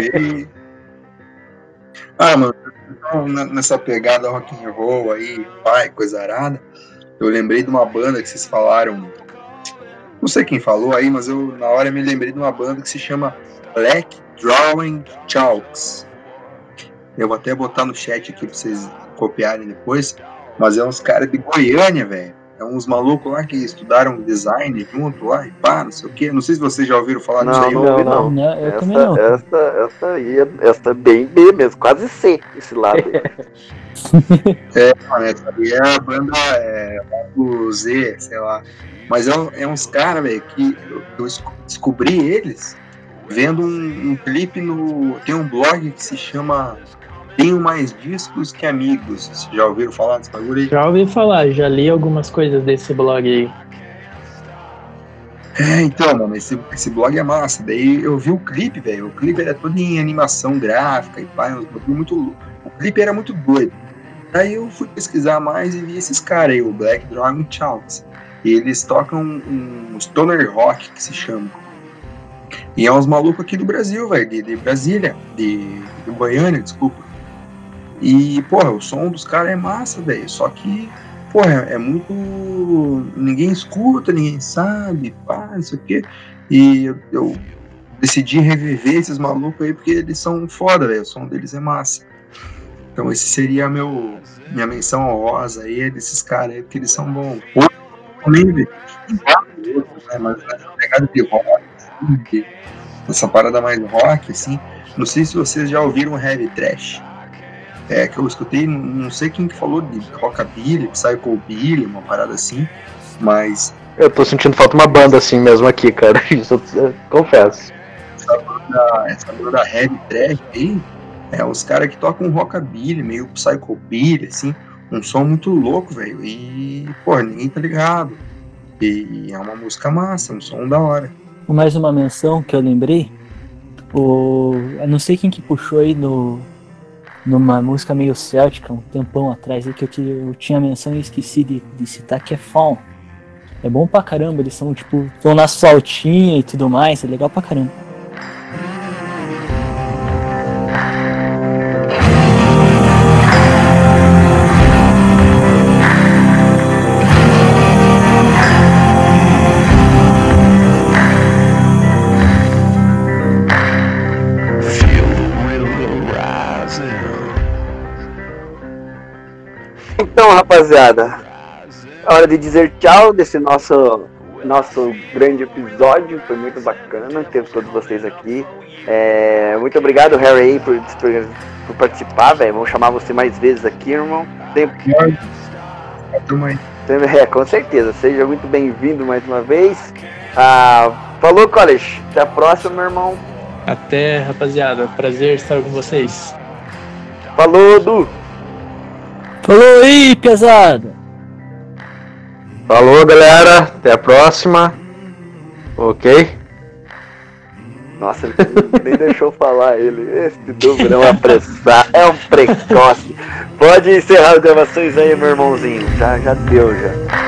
E: Mano, então, nessa pegada rock and roll aí, pai, coisa arada, eu lembrei de uma banda que vocês falaram. Não sei quem falou aí, mas eu na hora me lembrei de uma banda que se chama Black Drawing Chalks. Eu vou até botar no chat aqui pra vocês copiarem depois. Mas é uns caras de Goiânia, velho. É uns malucos lá que estudaram design junto lá e pá, não sei o quê. Não sei se vocês já ouviram falar disso aí.
A: Não.
D: Eu também não.
A: Essa é bem B mesmo, quase C, esse lado.
E: Mano, essa aí é a banda o Z, sei lá. Mas é uns caras, velho, que eu descobri eles vendo um clipe Tem um blog que se chama Tenho Mais Discos Que Amigos. Vocês já ouviram falar desse bagulho aí?
C: Já ouvi falar, já li algumas coisas desse blog aí.
E: Então, mano, esse blog é massa. Daí eu vi o clipe, velho. O clipe era todo em animação gráfica e pá, muito. O clipe era muito doido. Daí eu fui pesquisar mais e vi esses caras aí, o Black Dragon Chalks. E eles tocam um stoner rock, que se chama. E é uns malucos aqui do Brasil, velho, de Brasília, de Goiânia, desculpa. E, porra, o som dos caras é massa, velho. Só que, porra, é muito... Ninguém escuta, ninguém sabe, pá, não sei o quê. E eu decidi reviver esses malucos aí porque eles são foda, velho. O som deles é massa. Então esse seria minha menção honrosa aí, desses caras aí, porque eles são bons. Outros também, velho, tem vários outros, né? Mas essa pegada de rock, assim, essa parada mais rock, assim. Não sei se vocês já ouviram Heavy Trash. Que eu escutei, não sei quem que falou de rockabilly, psychobilly, uma parada assim, mas...
B: Eu tô sentindo falta de uma banda assim mesmo aqui, cara, isso eu confesso.
E: Essa banda Heavy Trash aí, os caras que tocam rockabilly, meio psychobilly, assim, um som muito louco, velho, e, pô, ninguém tá ligado. E é uma música massa, um som da hora.
D: Mais uma menção que eu lembrei, eu não sei quem que puxou aí numa música meio céltica, um tempão atrás, aí, que eu tinha menção e esqueci de citar, que é Fawn. É bom pra caramba, eles são tipo, estão na flautinha e tudo mais, é legal pra caramba.
A: Então, rapaziada, é hora de dizer tchau desse nosso grande episódio. Foi muito bacana ter todos vocês aqui. Muito obrigado, Harry, por participar, velho. Vamos chamar você mais vezes aqui, irmão. Com certeza. Seja muito bem-vindo mais uma vez. Falou, college. Até a próxima, meu irmão.
C: Até, rapaziada. Prazer estar com vocês.
A: Falou, Du.
D: Falou aí, pesada!
B: Falou, galera, até a próxima. Ok?
A: Nossa, ele nem deixou falar ele. Esse dúvida é um precoce. Pode encerrar as gravações aí, meu irmãozinho. Já deu, já.